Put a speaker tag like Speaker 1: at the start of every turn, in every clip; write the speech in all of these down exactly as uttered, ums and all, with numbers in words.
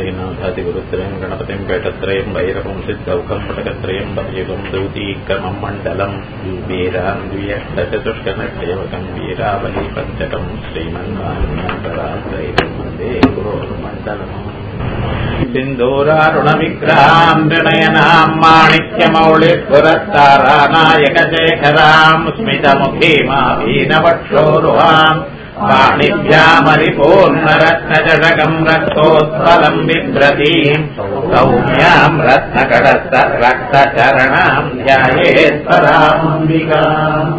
Speaker 1: श्रीनाथादिगुरुत्रयम् गणपतिम् पेटत्रयम् भैरवम् सिद्धौकम् पटकत्रयम् भयगम् दौतीक्रमम् मण्डलम् वीरान्वियष्टचतुष्कनसेवकम् वीरावली पञ्चकम् श्रीमन्नारायणम् वन्दे गुरोर्मण्डलम् सिन्दूरारुणविग्रहाम् त्रिनयनाम् माणिक्यमौलिपुरस्तारानायकशेखराम् स्मितमुखीमावीनवक्षोरुहाम् पाणिभ्यामरिपूर्णरत्नजटकम् रक्तोत्पलम् बिभ्रतीम् सौम्याम् रत्नकडस्थ रक्तचरणाम् ध्यायेत्परामम्बिकाम्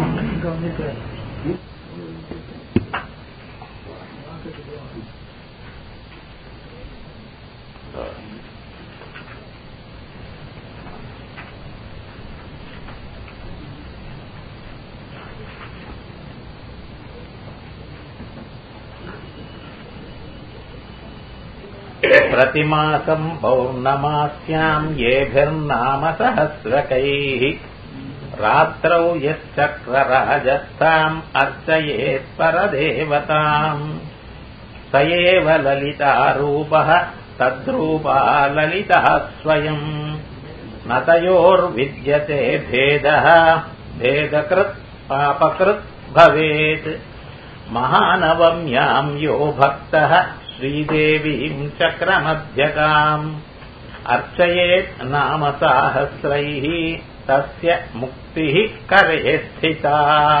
Speaker 1: प्रतिमासम् पौर्णमास्याम् येभिर्नाम सहस्रकैः रात्रौ यश्चक्रराजस्थाम् अर्चयेत् परदेवताम् स एव ललितारूपः तद्रूपा ललितः स्वयम् न तयोर्विद्यते भेदः भेदकृत् पापकृत् भवेत् महानवम्याम् यो भक्तः श्रीदेवीम् चक्रमध्यगाम् अर्चयेत् नाम साहस्रैः तस्य मुक्तिः करे स्थिता.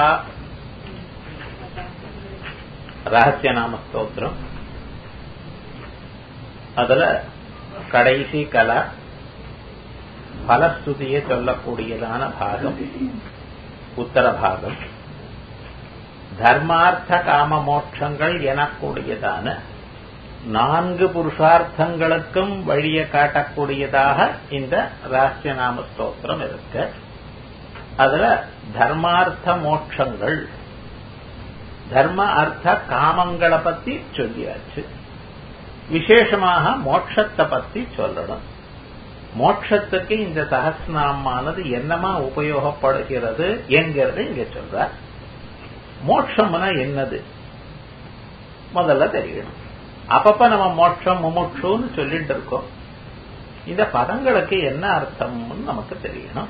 Speaker 1: ரகசிய நாம ஸ்தோத்திரம். அதுல கடைசி கலா பலஸ்துதியை சொல்லக்கூடியதான பாகம் உத்தர பாகம். தர்மார்த்த காம மோட்சங்கள் எனக்கூடியதான நான்கு புருஷார்த்தங்களுக்கும் வழியை காட்டக்கூடியதாக இந்த ரகசிய நாம ஸ்தோத்திரம் இருக்கு. அதுல தர்மார்த்த மோட்சங்கள், தர்ம அர்த்த காமங்களை பத்தி சொல்லியாச்சு. விசேஷமாக மோட்சத்தை பத்தி சொல்லணும். மோட்சத்துக்கு இந்த சஹஸ்ரநாமானது என்னமா உபயோகப்படுகிறது என்கிறது இங்க சொல்ற. மோட்சம்னா என்னது முதல்ல தெரியணும். அப்பப்ப நம்ம மோட்சம் முமுட்சுன்னு சொல்லிட்டு இருக்கோம். இந்த பதங்களுக்கு என்ன அர்த்தம்னு நமக்கு தெரியணும்.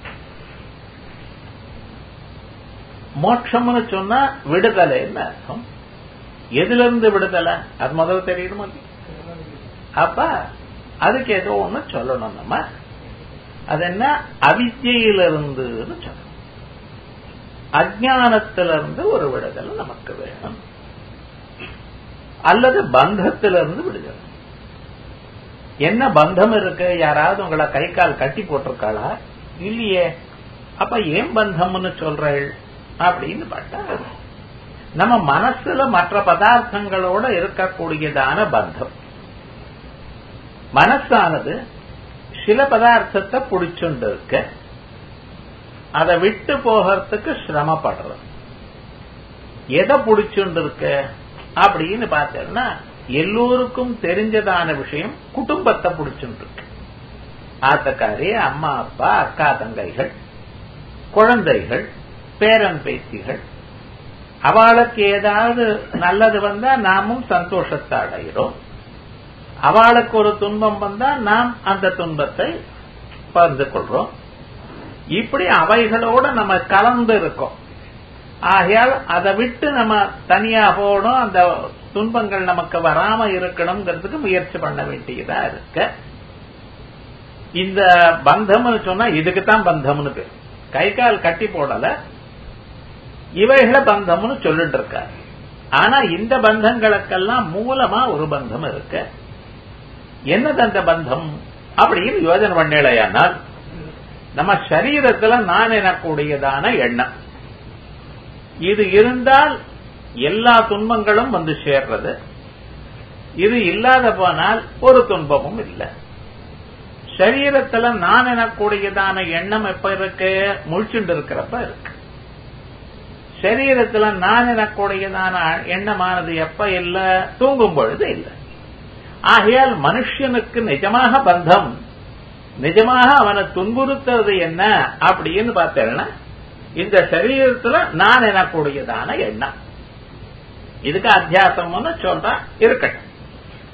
Speaker 1: மோட்சம்னு சொன்னா விடுதலைன்னு அர்த்தம். எதுல இருந்து விடுதலை அது முதல்ல தெரியணுமா? அப்ப அதுக்கு ஏதோ ஒண்ணு சொல்லணும். நம்ம அது என்ன? அவித்யிலிருந்து சொல்லணும். அஜானத்திலிருந்து ஒரு விடுதலை நமக்கு வேணும், அல்லது பந்தத்திலிருந்து விடுதலை. என்ன பந்தம் இருக்கு? யாராவது உங்களை கை கால் கட்டி போட்டிருக்காளா? இல்லையே. அப்ப ஏன் பந்தம்னு சொல்றேள் அப்படின்னு பார்த்தா, நம்ம மனசுல மற்ற பதார்த்தங்களோட இருக்கக்கூடியதான பந்தம். மனசானது சில பதார்த்தத்தை பிடிச்சுண்டு இருக்க, அதை விட்டு போகிறதுக்கு சிரமப்படுறது. எதை பிடிச்சுண்டு இருக்க அப்படின்னு பார்த்தேன்னா, எல்லோருக்கும் தெரிஞ்சதான விஷயம் குடும்பத்தை பிடிச்சுட்டு இருக்கு. ஆத்தக்காரி, அம்மா அப்பா, அக்கா தங்கைகள், குழந்தைகள், பேரன் பேத்திகள். அவளுக்கு ஏதாவது நல்லது வந்தா நாமும் சந்தோஷத்தை அடைகிறோம். அவளுக்கு ஒரு துன்பம் வந்தா நாம் அந்த துன்பத்தை பகிர்ந்து கொள்றோம். இப்படி அவைகளோட நம்ம கலந்து இருக்கோம். ஆகையால் அதை விட்டு நம்ம தனியா போகணும், அந்த துன்பங்கள் நமக்கு வராம இருக்கணும்ங்கிறதுக்கு முயற்சி பண்ண வேண்டியதா இருக்க. இந்த பந்தம்னு சொன்னா இதுக்குத்தான் பந்தம்னு பேர். கை கால் கட்டி போடல, இவைகளை பந்தம்னு சொல்லிட்டு இருக்காரு. ஆனா இந்த பந்தங்களுக்கெல்லாம் மூலமா ஒரு பந்தம் இருக்கு. என்னது அந்த பந்தம் அப்படின்னு யோஜனை பண்ணலையானால், நம்ம சரீரத்துல நான் எனக்கூடியதான எண்ணம் இது இருந்தால் எல்லா துன்பங்களும் வந்து சேர்றது. இது இல்லாத போனால் ஒரு துன்பமும் இல்லை. சரீரத்துல நான் எனக்கூடியதான எண்ணம் எப்ப இருக்கு? முழிச்சுட்டு இருக்கிறப்ப இருக்கு. சரீரத்துல நான் எனக்கூடியதான எண்ணமானது எப்ப இல்ல? தூங்கும் பொழுது இல்லை. ஆகையால் மனுஷனுக்கு நிஜமாக பந்தம், நிஜமாக அவனை துன்புறுத்துறது என்ன அப்படின்னு பார்த்தேன்னா, இந்த சரீரத்துல நான் எனக்கூடியதான எண்ணம். இதுக்கு அத்தியாசம்னு சொல்ற இருக்கட்டும்.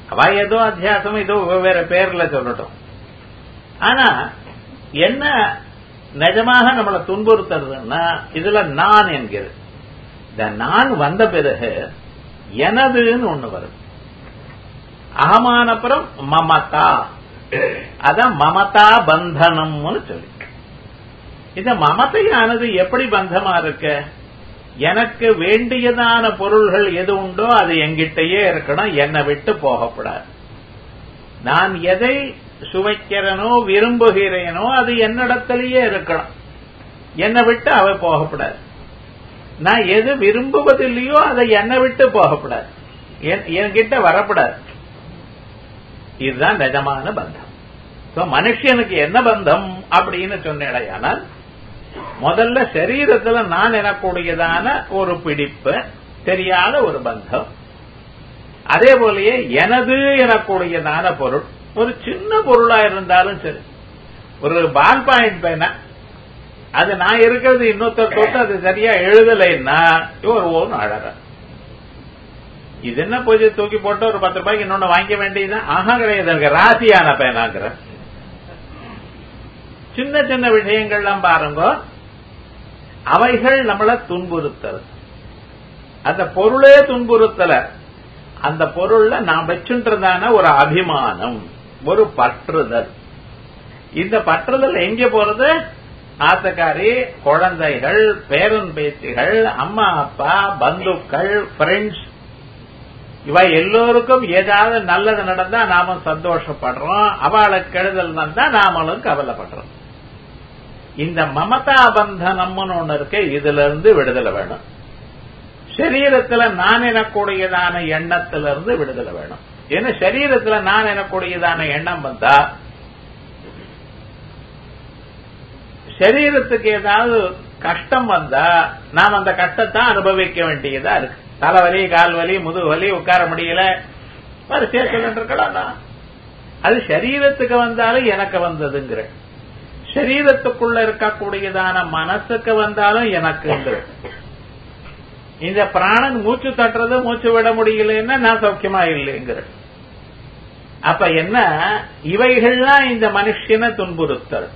Speaker 1: அவ ஏதோ அத்தியாசம் ஏதோ வெவ்வேறு பேர்ல சொல்லட்டும். ஆனா என்ன நிஜமாக நம்மளை துன்புறுத்துறதுன்னா இதுல நான் என்கிறது. இந்த நான் வந்த பிறகு எனதுன்னு ஒண்ணு வரும். அகமானப்புறம் மமதா, அதான் மமதா பந்தனம்னு சொல்லி. இந்த மமதையானது எப்படி பந்தமா இருக்கு? எனக்கு வேண்டியதான பொருள்கள் எது உண்டோ அது எங்கிட்டயே இருக்கணும், என்னை விட்டு போகக்கூடாது. நான் எதை சுவைக்கிறனோ விரும்புகிறேனோ அது என்னிடத்திலேயே இருக்கணும், என்னை விட்டு அவ போகக்கூடாது. நான் எது விரும்புவதில்லையோ அதை என்னை விட்டு போகக்கூடாது, என்கிட்ட வரக்கூடாது. இதுதான் நிஜமான பந்தம். மனுஷனுக்கு என்ன பந்தம் அப்படின்னு சொன்னேடையானால், முதல்ல சரீரத்துல நான் எனக்கூடியதான ஒரு பிடிப்பு, தெரியாத ஒரு பந்தம். அதே போலயே எனது எனக்கூடியதான பொருள், ஒரு சின்ன பொருளா இருந்தாலும் சரி, ஒரு பால் பாயிண்ட் பேனா, அது நான் இருக்கிறது இன்னொருத்தர் தொட்டு அது சரியா எழுதலைன்னா ஒரு ஓன்னு அழற. இது என்ன பூஜை தூக்கி போட்டு ஒரு பத்து ரூபாய்க்கு இன்னொன்னு வாங்க வேண்டியதுதான். ஆஹா கிடையாது, ராசியான பேனாங்கிற. சின்ன சின்ன விஷயங்கள்லாம் பாருங்க, அவைகள் நம்மள துன்புறுத்தல். அந்த பொருளே துன்புறுத்தல, அந்த பொருள்ல நான் வச்சுன்றதான ஒரு அபிமானம், ஒரு பற்றுதல். இந்த பற்றுதல் எங்க போறது? ஆத்தக்காரி, குழந்தைகள், பேரன் பேத்திகள், அம்மா அப்பா, பந்துக்கள், ஃப்ரெண்ட்ஸ், இவ எல்லோருக்கும் ஏதாவது நல்லது நடந்தா நாம சந்தோஷப்படுறோம், அவளுக்கு கெடுதல் நடந்தா நாமளும் கவலைப்படுறோம். இந்த மமதா பந்தனம்னு ஒண்ணு இருக்கு, இதுல இருந்து விடுதலை வேணும். சரீரத்துல நான் எனக்கூடியதான எண்ணத்திலிருந்து விடுதலை வேணும். ஏன்னா சரீரத்துல நான் எனக்கூடியதான எண்ணம் வந்தா சரீரத்துக்கு ஏதாவது கஷ்டம் வந்தா நாம் அந்த கஷ்டத்தை அனுபவிக்க வேண்டியதா இருக்கு. தலைவலி, கால்வலி, முதுகு வலி, உட்கார முடியல, வரிசையா சொல்லிட்டு இருக்கலாம். அது சரீரத்துக்கு வந்தாலும் எனக்கு வந்ததுங்கிற, சரீரத்துக்குள்ள இருக்கக்கூடியதான மனசுக்கு வந்தாலும் எனக்கு. இந்த பிராணன் மூச்சு தட்டுறது, மூச்சு விட முடியலன்னா நான் சௌக்கியமா இல்லைங்கிற. அப்ப என்ன, இவைகள்லாம் இந்த மனுஷனை துன்புறுத்தல்.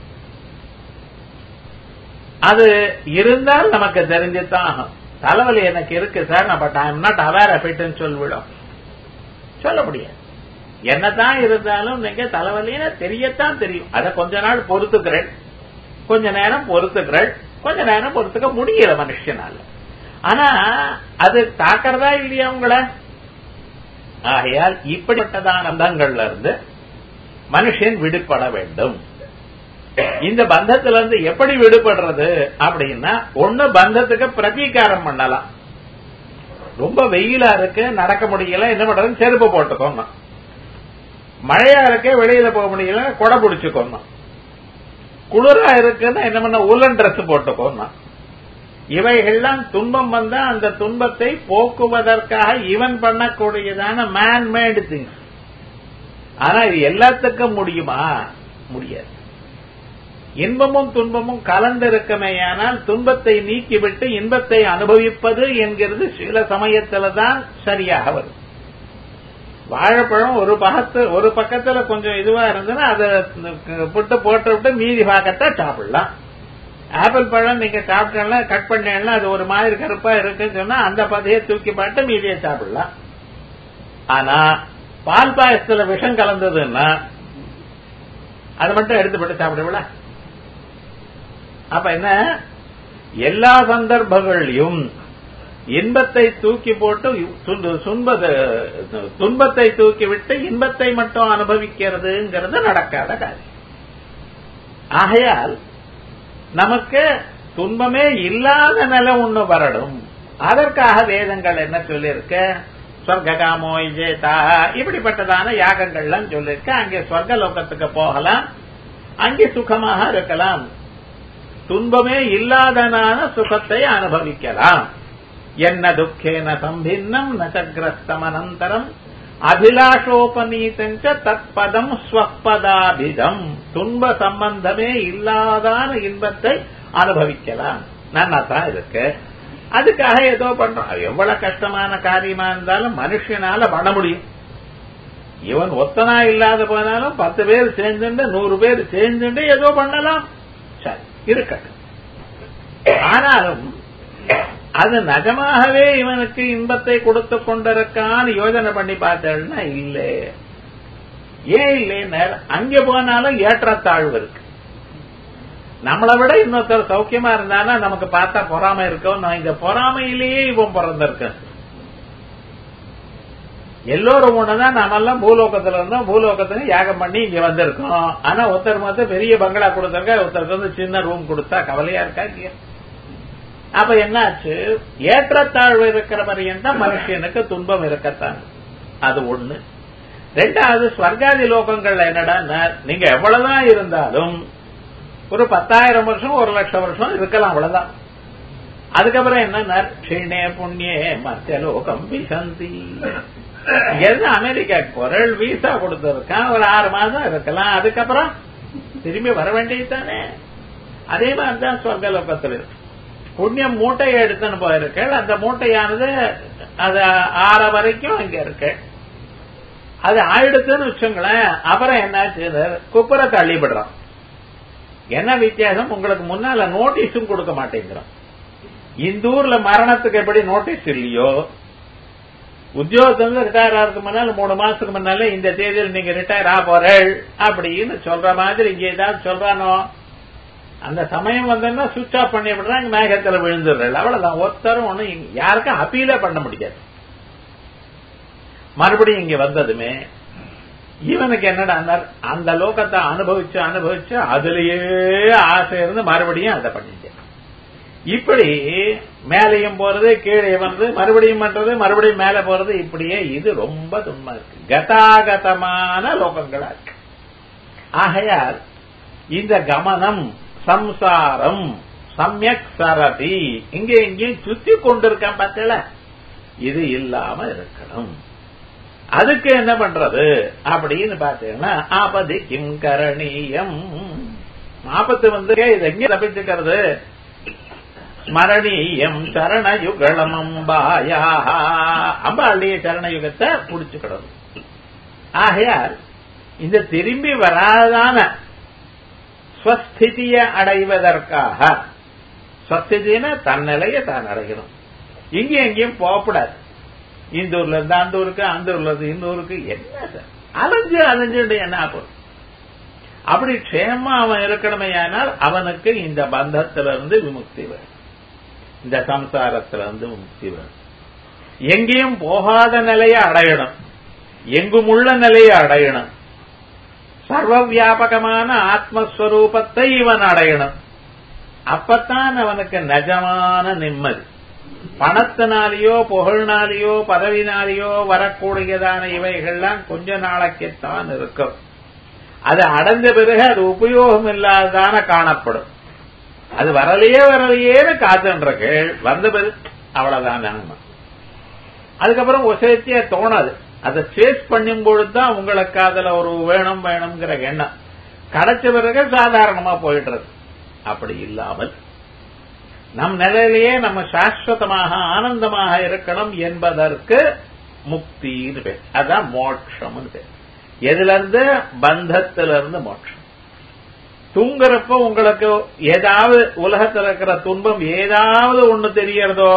Speaker 1: அது இருந்தால் நமக்கு தெரிஞ்சுதான் ஆகும். தலைவலி எனக்கு இருக்கு sir, but I am not aware of இட்னு சொல்லிவிடும், சொல்ல முடியாது. என்னதான் இருந்தாலும் நீங்க தலைவலின்னு தெரியத்தான் தெரியும். அதை கொஞ்ச நாள் பொறுத்துக்கிறேன், கொஞ்ச நேரம் பொறுத்துக்கிறேன், கொஞ்ச நேரம் பொறுத்துக்க முடியல மனுஷனால. ஆனா அது தாக்கிறதா இல்லையா உங்களை? ஆகையால் இப்படிப்பட்டதான பந்தங்கள்ல இருந்து மனுஷன் விடுபட வேண்டும். இந்த பந்தத்திலிருந்து எப்படி விடுபடுறது அப்படின்னா, ஒண்ணு பந்தத்துக்கு பிரதீகாரம் பண்ணலாம். ரொம்ப வெயிலா இருக்கு, நடக்க முடியல, என்ன பண்றது? செருப்பு போட்டுக்கோங்க. மழையா இருக்கு, வெளியில போக முடியல, கொடை பிடிச்சுக்கோங்க. குளிரா இருக்குன்னா என்ன பண்ண? உலன் டிரெஸ் போட்டுக்கோங்க. இவைகள்லாம் துன்பம் வந்தா அந்த துன்பத்தை போக்குவதற்காக இவன் பண்ணக்கூடியதான மேன் மேடு திங்ஸ். ஆனா இது எல்லாத்துக்கும் முடியுமா? முடியாது. இன்பமும் துன்பமும் கலந்திருக்கமேயானால் துன்பத்தை நீக்கிவிட்டு இன்பத்தை அனுபவிப்பது என்கிறது சில சமயத்துல தான் சரியாக வரும். வாழைப்பழம் ஒரு பக்கத்து ஒரு பக்கத்துல கொஞ்சம் இதுவா இருந்ததுன்னா அதை புட்டு போட்டு விட்டு மீதி பாக்கத்தை சாப்பிடலாம். ஆப்பிள் பழம் நீங்க சாப்பிட்டா கட் பண்ணா அது ஒரு மாதிரி கருப்பா இருக்குன்னு சொன்னா அந்த பதையை தூக்கி பாட்டு மீதியை சாப்பிடலாம். ஆனா பால் பாயசத்துல விஷம் கலந்ததுன்னா அதை மட்டும் எடுத்துப்பட்டு சாப்பிடுவில. அப்ப என்ன, எல்லா சந்தர்ப்பங்களையும் இன்பத்தை தூக்கி போட்டு துன்பத்தை தூக்கி விட்டு இன்பத்தை மட்டும் அனுபவிக்கிறதுங்கிறது நடக்காத காரியம். ஆகையால் நமக்கு துன்பமே இல்லாத நிலை ஒண்ணு வரணும். அதற்காக வேதங்கள் என்ன சொல்லியிருக்க? ஸ்வர்காமோ விஜேதா, இப்படிப்பட்டதான யாகங்கள்லாம் சொல்லியிருக்க. அங்கே ஸ்வர்க லோகத்துக்கு போகலாம், அங்கே சுகமாக இருக்கலாம், துன்பமே இல்லாதனான சுகத்தை அனுபவிக்கலாம். என்ன துக்கேன சம்பின்னம் நசகிரஸ்தம் அனந்தரம் அபிலாஷோபநீதஞ்ச தத்பதம் ஸ்வப்பதாபிதம். துன்ப சம்பந்தமே இல்லாதான இன்பத்தை அனுபவிக்கலாம். நான் தான் இருக்கு. அதுக்காக ஏதோ பண்றோம். எவ்வளவு கஷ்டமான காரியமா இருந்தாலும் மனுஷனால பண்ண முடியும். இவன் ஒத்தனா இல்லாத போனாலும் பத்து பேர் சேர்ந்துட்டு நூறு பேர் சேர்ந்துட்டு ஏதோ பண்ணலாம், சரி இருக்கட்டும். ஆனாலும் அது நிஜமாகவே இவனுக்கு இன்பத்தை கொடுத்து கொண்டிருக்கான்னு யோசனை பண்ணி பார்த்தேன்னா இல்ல. ஏன் இல்லைன்னா அங்கே போனாலும் ஏற்றத்தாழ்வு இருக்கு. நம்மளை விட இன்னொருத்தர் சௌக்கியமா இருந்தானா நமக்கு பார்த்தா பொறாமை இருக்கும். நான் இந்த பொறாமையிலேயே இவன் பிறந்திருக்கேன். எல்லோரும் ஒண்ணுதான், நாமெல்லாம் பூலோகத்துல இருந்தோம், பூலோகத்துல யாகம் பண்ணி இங்க வந்திருக்கோம். ஆனா ஒருத்தர் மட்டும் பெரிய பங்களா கொடுத்திருக்கா, ஒருத்தருக்கு வந்து சின்ன ரூம் கொடுத்தா கவலையா இருக்கா இல்லையா? அப்ப என்னாச்சு, ஏற்றத்தாழ்வு இருக்கிற வரையும் தான் மனுஷனுக்கு துன்பம் இருக்கத்தான். அது ஒண்ணு. ரெண்டாவது, ஸ்வர்காதி லோகங்கள்ல என்னடா, நீங்க எவ்வளவுதான் இருந்தாலும் ஒரு பத்தாயிரம் வருஷம் ஒரு லட்சம் வருஷம் இருக்கலாம், அவ்வளவுதான். அதுக்கப்புறம் என்ன, க்ஷீணே புண்ணியே மத்திய லோகம் விசந்தி. இங்க அமெரிக்காக்கு போறேன், வீசா கொடுத்திருக்கான், ஒரு ஆறு மாதம் இருக்கலாம், அதுக்கப்புறம் திரும்பி வர வேண்டியதுதானே. அதே மாதிரிதான் சொர்க்க லோகத்தில் இருக்கு. புண்ணியம் மூட்டையை எடுத்துன்னு போயிருக்க, அந்த மூட்டையானது அது ஆற வரைக்கும் இங்க இருக்கு. அது ஆயிடுத்துன்னு வச்சுங்களேன், அப்புறம் என்னாச்சு, குப்புற தள்ளிவிடுறான். என்ன வித்தியாசம், உங்களுக்கு முன்னால நோட்டீஸும் கொடுக்க மாட்டேங்கிறோம். இந்த ஊர்ல மரணத்துக்கு எப்படி நோட்டீஸ் இல்லையோ, உத்தியோகத்துல ரிட்டையர் ஆகிறதுக்கு முன்னால மூணு மாசத்துக்கு முன்னால இந்த தேதியில் நீங்க ரிட்டையர் ஆக போறேள் அப்படின்னு சொல்ற மாதிரி இங்க ஏதாவது சொல்றானோ, அந்த சமயம் வந்தா சுவிட்ச் ஆஃப் பண்ணி விடுறாங்க, மேகத்துல விழுந்துடுறேன், அவ்வளவுதான். ஒருத்தரும் ஒண்ணு யாருக்கும் அப்பீலே பண்ண முடியாது. மறுபடியும் இங்க வந்ததுமே இவனுக்கு என்னடா, அந்த லோகத்தை அனுபவிச்சு அனுபவிச்சு அதுலயே ஆசை இருந்து மறுபடியும் அதை பண்ணிட்டு இப்படி மேலையும் போறது, கீழே வந்து மறுபடியும் பண்றது, மறுபடியும் மேல போறது, இப்படியே இது ரொம்ப துன்பம் இருக்கு. கதாகதமான லோகங்களா இருக்கு. ஆகையால் இந்த கமனம் சம்சாரம் சமயக் சரதி, இங்கே இங்கேயும் சுத்தி கொண்டிருக்கான் பார்த்தல, இது இல்லாம இருக்கணும். அதுக்கு என்ன பண்றது அப்படின்னு பாத்தீங்கன்னா, ஆபதி கிம் கரணீயம். ஆபத்து வந்து இது எங்க தப்பிச்சுக்கிறது, ஸ்மரணீயம் சரணயுகளம் அம்பாயா, அம்பாளுடைய சரணயுகத்தை புடிச்சுக்கிடணும். ஆகையால் இந்த திரும்பி வராதான ஸ்வஸ்திதிய அடைவதற்காக, ஸ்வஸ்திதினா தன்னிலையை தான் அடையணும். இங்கே எங்கேயும் போகக்கூடாது. இந்த ஊர்ல இருந்து அந்த ஊருக்கு, அந்த ஊர்ல இருந்து இந்த ஊருக்கு, என்ன சார் அலைஞ்சு அலைஞ்சு என்ன ஆகும். அப்படி க்ஷேமா அவன் இருக்கணுமே, ஆனால் அவனுக்கு இந்த பந்தத்திலிருந்து விமுக்தி வேணும், இந்த சம்சாரத்திலிருந்து விமுக்தி வேணும். எங்கேயும் போகாத நிலையை அடையணும், எங்கும் உள்ள நிலையை அடையணும், சர்வ வியாபகமான ஆத்மஸ்வரூபத்தை இவன் அடையணும். அப்பத்தான் அவனுக்கு நிஜமான நிம்மதி. பணத்தினாலேயோ புகழ்னாலேயோ பதவினாலேயோ வரக்கூடியதான இவைகள்லாம் கொஞ்ச நாளைக்குத்தான் இருக்கும். அது அடைந்த பிறகு அது உபயோகம் இல்லாததான காணப்படும். அது வரலையே வரலையேன்னு காத்துன்றது, வந்த பிறகு அவ்வளவுதான் நினைமா. அதுக்கப்புறம் ஒசைத்திய தோணாது. அதை சேஸ் பண்ணும் பொழுதுதான் உங்களுக்கு அதுல ஒரு வேணும் வேணுங்கிற எண்ணம் கிடைச்ச பிறகு சாதாரணமா போயிடுறது. அப்படி இல்லாமல் நம் நிலையிலேயே நம்ம சாஸ்வதமாக ஆனந்தமாக இருக்கணும் என்பதற்கு முக்தின்னு பேர். அதான் மோட்சம் பேர். எதுல இருந்து, பந்தத்திலிருந்து மோட்சம். தூங்குறப்ப உங்களுக்கு ஏதாவது உலகத்தில் இருக்கிற துன்பம் ஏதாவது ஒண்ணு தெரியறதோ,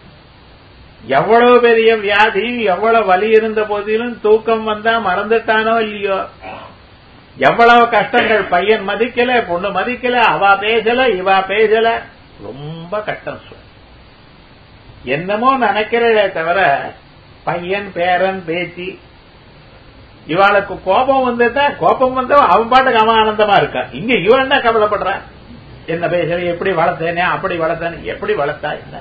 Speaker 1: எவ்வளவு பெரிய வியாதியும் எவ்வளவு வலி இருந்த போதிலும் தூக்கம் வந்தா மறந்துட்டானோ இல்லையோ, எவ்வளவு கஷ்டங்கள், பையன் மதிக்கல, பொண்ணு மதிக்கல, அவா பேசல, இவா பேசல, ரொம்ப கஷ்டம். என்னமோ நினைக்கிறதே தவிர பையன் பேரன் பேத்தி இவாளுக்கு கோபம் வந்துட்டா, கோபம் வந்தா அவன் பாட்டுக்கு அவன் ஆனந்தமா இருக்கான். இங்க இவன் தான் கவலைப்படுற, என்ன பேசுற, எப்படி வளர்த்தேனே, அப்படி வளர்த்தேனே, எப்படி வளர்த்தா என்ன,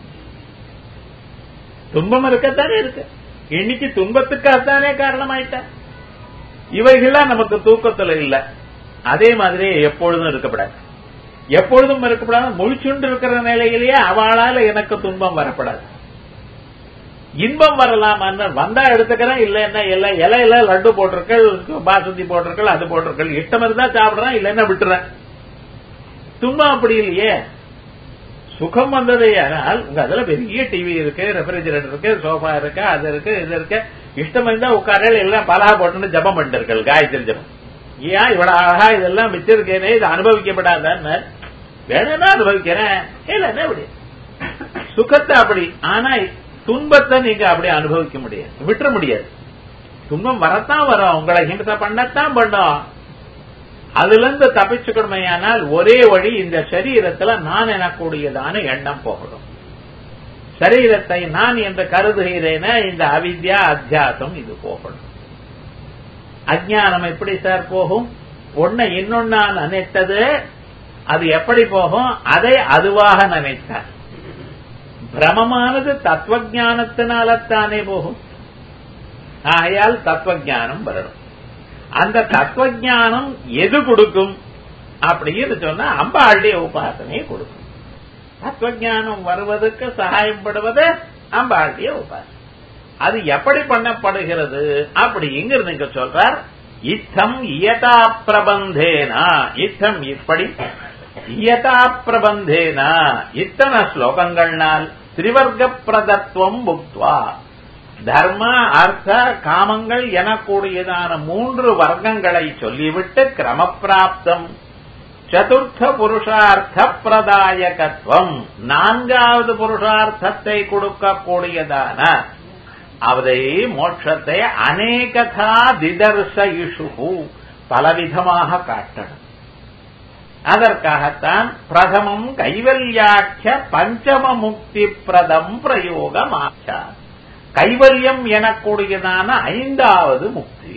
Speaker 1: துன்பம் இருக்கத்தானே இருக்கு. இன்னைக்கு துன்பத்துக்காகத்தானே காரணமாயிட்ட. இவைகள்லாம் நமக்கு தூக்கத்துல இல்ல. அதே மாதிரி எப்பொழுதும் இருக்கப்படாது, எப்பொழுதும் இருக்கப்படாது. முழிச்சுண்டு இருக்கிற நிலையிலேயே அவளால எனக்கு துன்பம் வரப்படாது. இன்பம் வரலாம், வந்தா எடுத்துக்கிறேன், இல்லன்னா இல்ல, இலையில லட்டு போட்டிருக்கள், பாசுந்தி போட்டிருக்கள், அது போட்டிருக்கள், இஷ்டம் இருந்தா சாப்பிடுறேன், இல்லன்னா விட்டுறேன். துன்பம் அப்படி இல்லையே. சுகம் வந்ததே ஆனால் உங்க அதுல பெரிய டிவி இருக்கு, ரெஃப்ரிஜரேட்டர் இருக்கு, சோஃபா இருக்கு, அது இருக்கு, இது இருக்கு, இஷ்டம் இருந்தா உட்காரல் எல்லாம் பலகா போட்டு ஜபம் பண்ணிருக்கள் காயத்ரி ஜபம். ஏன் இவ்வளவு அழகா இதெல்லாம் வச்சிருக்கேனே, இது அனுபவிக்கப்படாதான்னு வேணும்னா அனுபவிக்கிறேன் இல்ல அப்படி சுகத்தை அப்படி. ஆனா துன்பத்தை நீங்க அப்படி அனுபவிக்க முடியாது, விட்டுற முடியாது. துன்பம் வரத்தான் வரும், உங்களை ஹிம்சை பண்ணத்தான் பண்ணும். அதுல இருந்து தப்பிச்சுக்கணுமையானால் ஒரே வழி, இந்த சரீரத்துல நான் எனக்கூடியதான எண்ணம் போகணும். சரீரத்தை நான் என்று கருதுகிறேன இந்த அவித்யா அத்தியாசம் இது போகணும். அஜ்ஞானம் எப்படி சார் போகும்? ஒன்ன இன்னொன்னா நினைத்தது அது எப்படி போகும்? அதை அதுவாக நினைத்தார். பிரமமானது தத்துவஞானத்தினால்தானே போகும். ஆகையால் தத்துவஞானம் வரணும். அந்த தத்துவஞானம் எது கொடுக்கும் அப்படின்னு சொன்னா அம்பாளுடைய உபாசனையை கொடுக்கும். தத்துவஞானம் வருவதற்கு சகாயப்படுவது அம்பாளுடைய உபாசனை. அது எப்படி பண்ணப்படுகிறது அப்படிங்கிறது நீங்க சொல்றார். இத்தம் இயதா பிரபந்தேனா, இத்தம் இப்படி இயதா பிரபந்தேனா இத்தனை ஸ்லோகங்கள்னால் திரிவர்க்க பிரதத்துவம் புக்த்வா, தர்ம அர்த்த காமங்கள் எனக்கூடியதான மூன்று வர்க்கங்களை சொல்லிவிட்டு கிரமப்பிராப்தம் சதுர்த்த புருஷார்த்த பிரதாயகத்துவம், நான்காவது புருஷார்த்தத்தை கொடுக்கக்கூடியதான அவதை மோட்சத்தை அநேகதா திதர்சயிஷு பலவிதமாக காட்டணும். அதற்காகத்தான் பிரதமம் கைவல்யாட்ச பஞ்சம முக்தி பிரதம் பிரயோகமாச்ச. கைவல்யம் எனக்கூடியதான ஐந்தாவது முக்தி.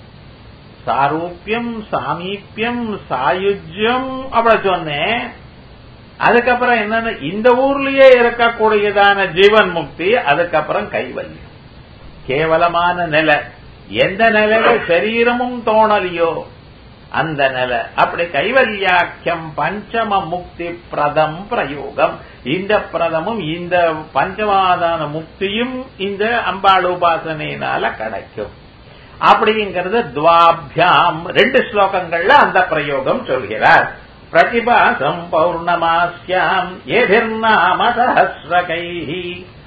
Speaker 1: சாரூபியம், சாமீபியம், சாயுஜ்யம் அப்படி சொன்னேன். அதுக்கப்புறம் என்னன்னு இந்த ஊர்லயே இருக்கக்கூடியதான ஜீவன் முக்தி, அதுக்கப்புறம் கைவல்யம். கேவலமான நிலை, எந்த நிலையில சரீரமும் தோணலையோ அந்த நிலை. அப்படி கைவல்யாக்கியம் பஞ்சம முக்தி பிரதம் பிரயோகம். இந்த பிரதமும் இந்த பஞ்சமாதான முக்தியும் இந்த அம்பாள் உபாசனையினால கிடைக்கும். அப்படிங்கிறது துவாபியாம் ரெண்டு ஸ்லோகங்கள்ல அந்த பிரயோகம் சொல்கிறார். பிரதிபாசம் பௌர்ணமாஸ்யாம் ஏதிர்நாம சஹஸ்ரகைஹி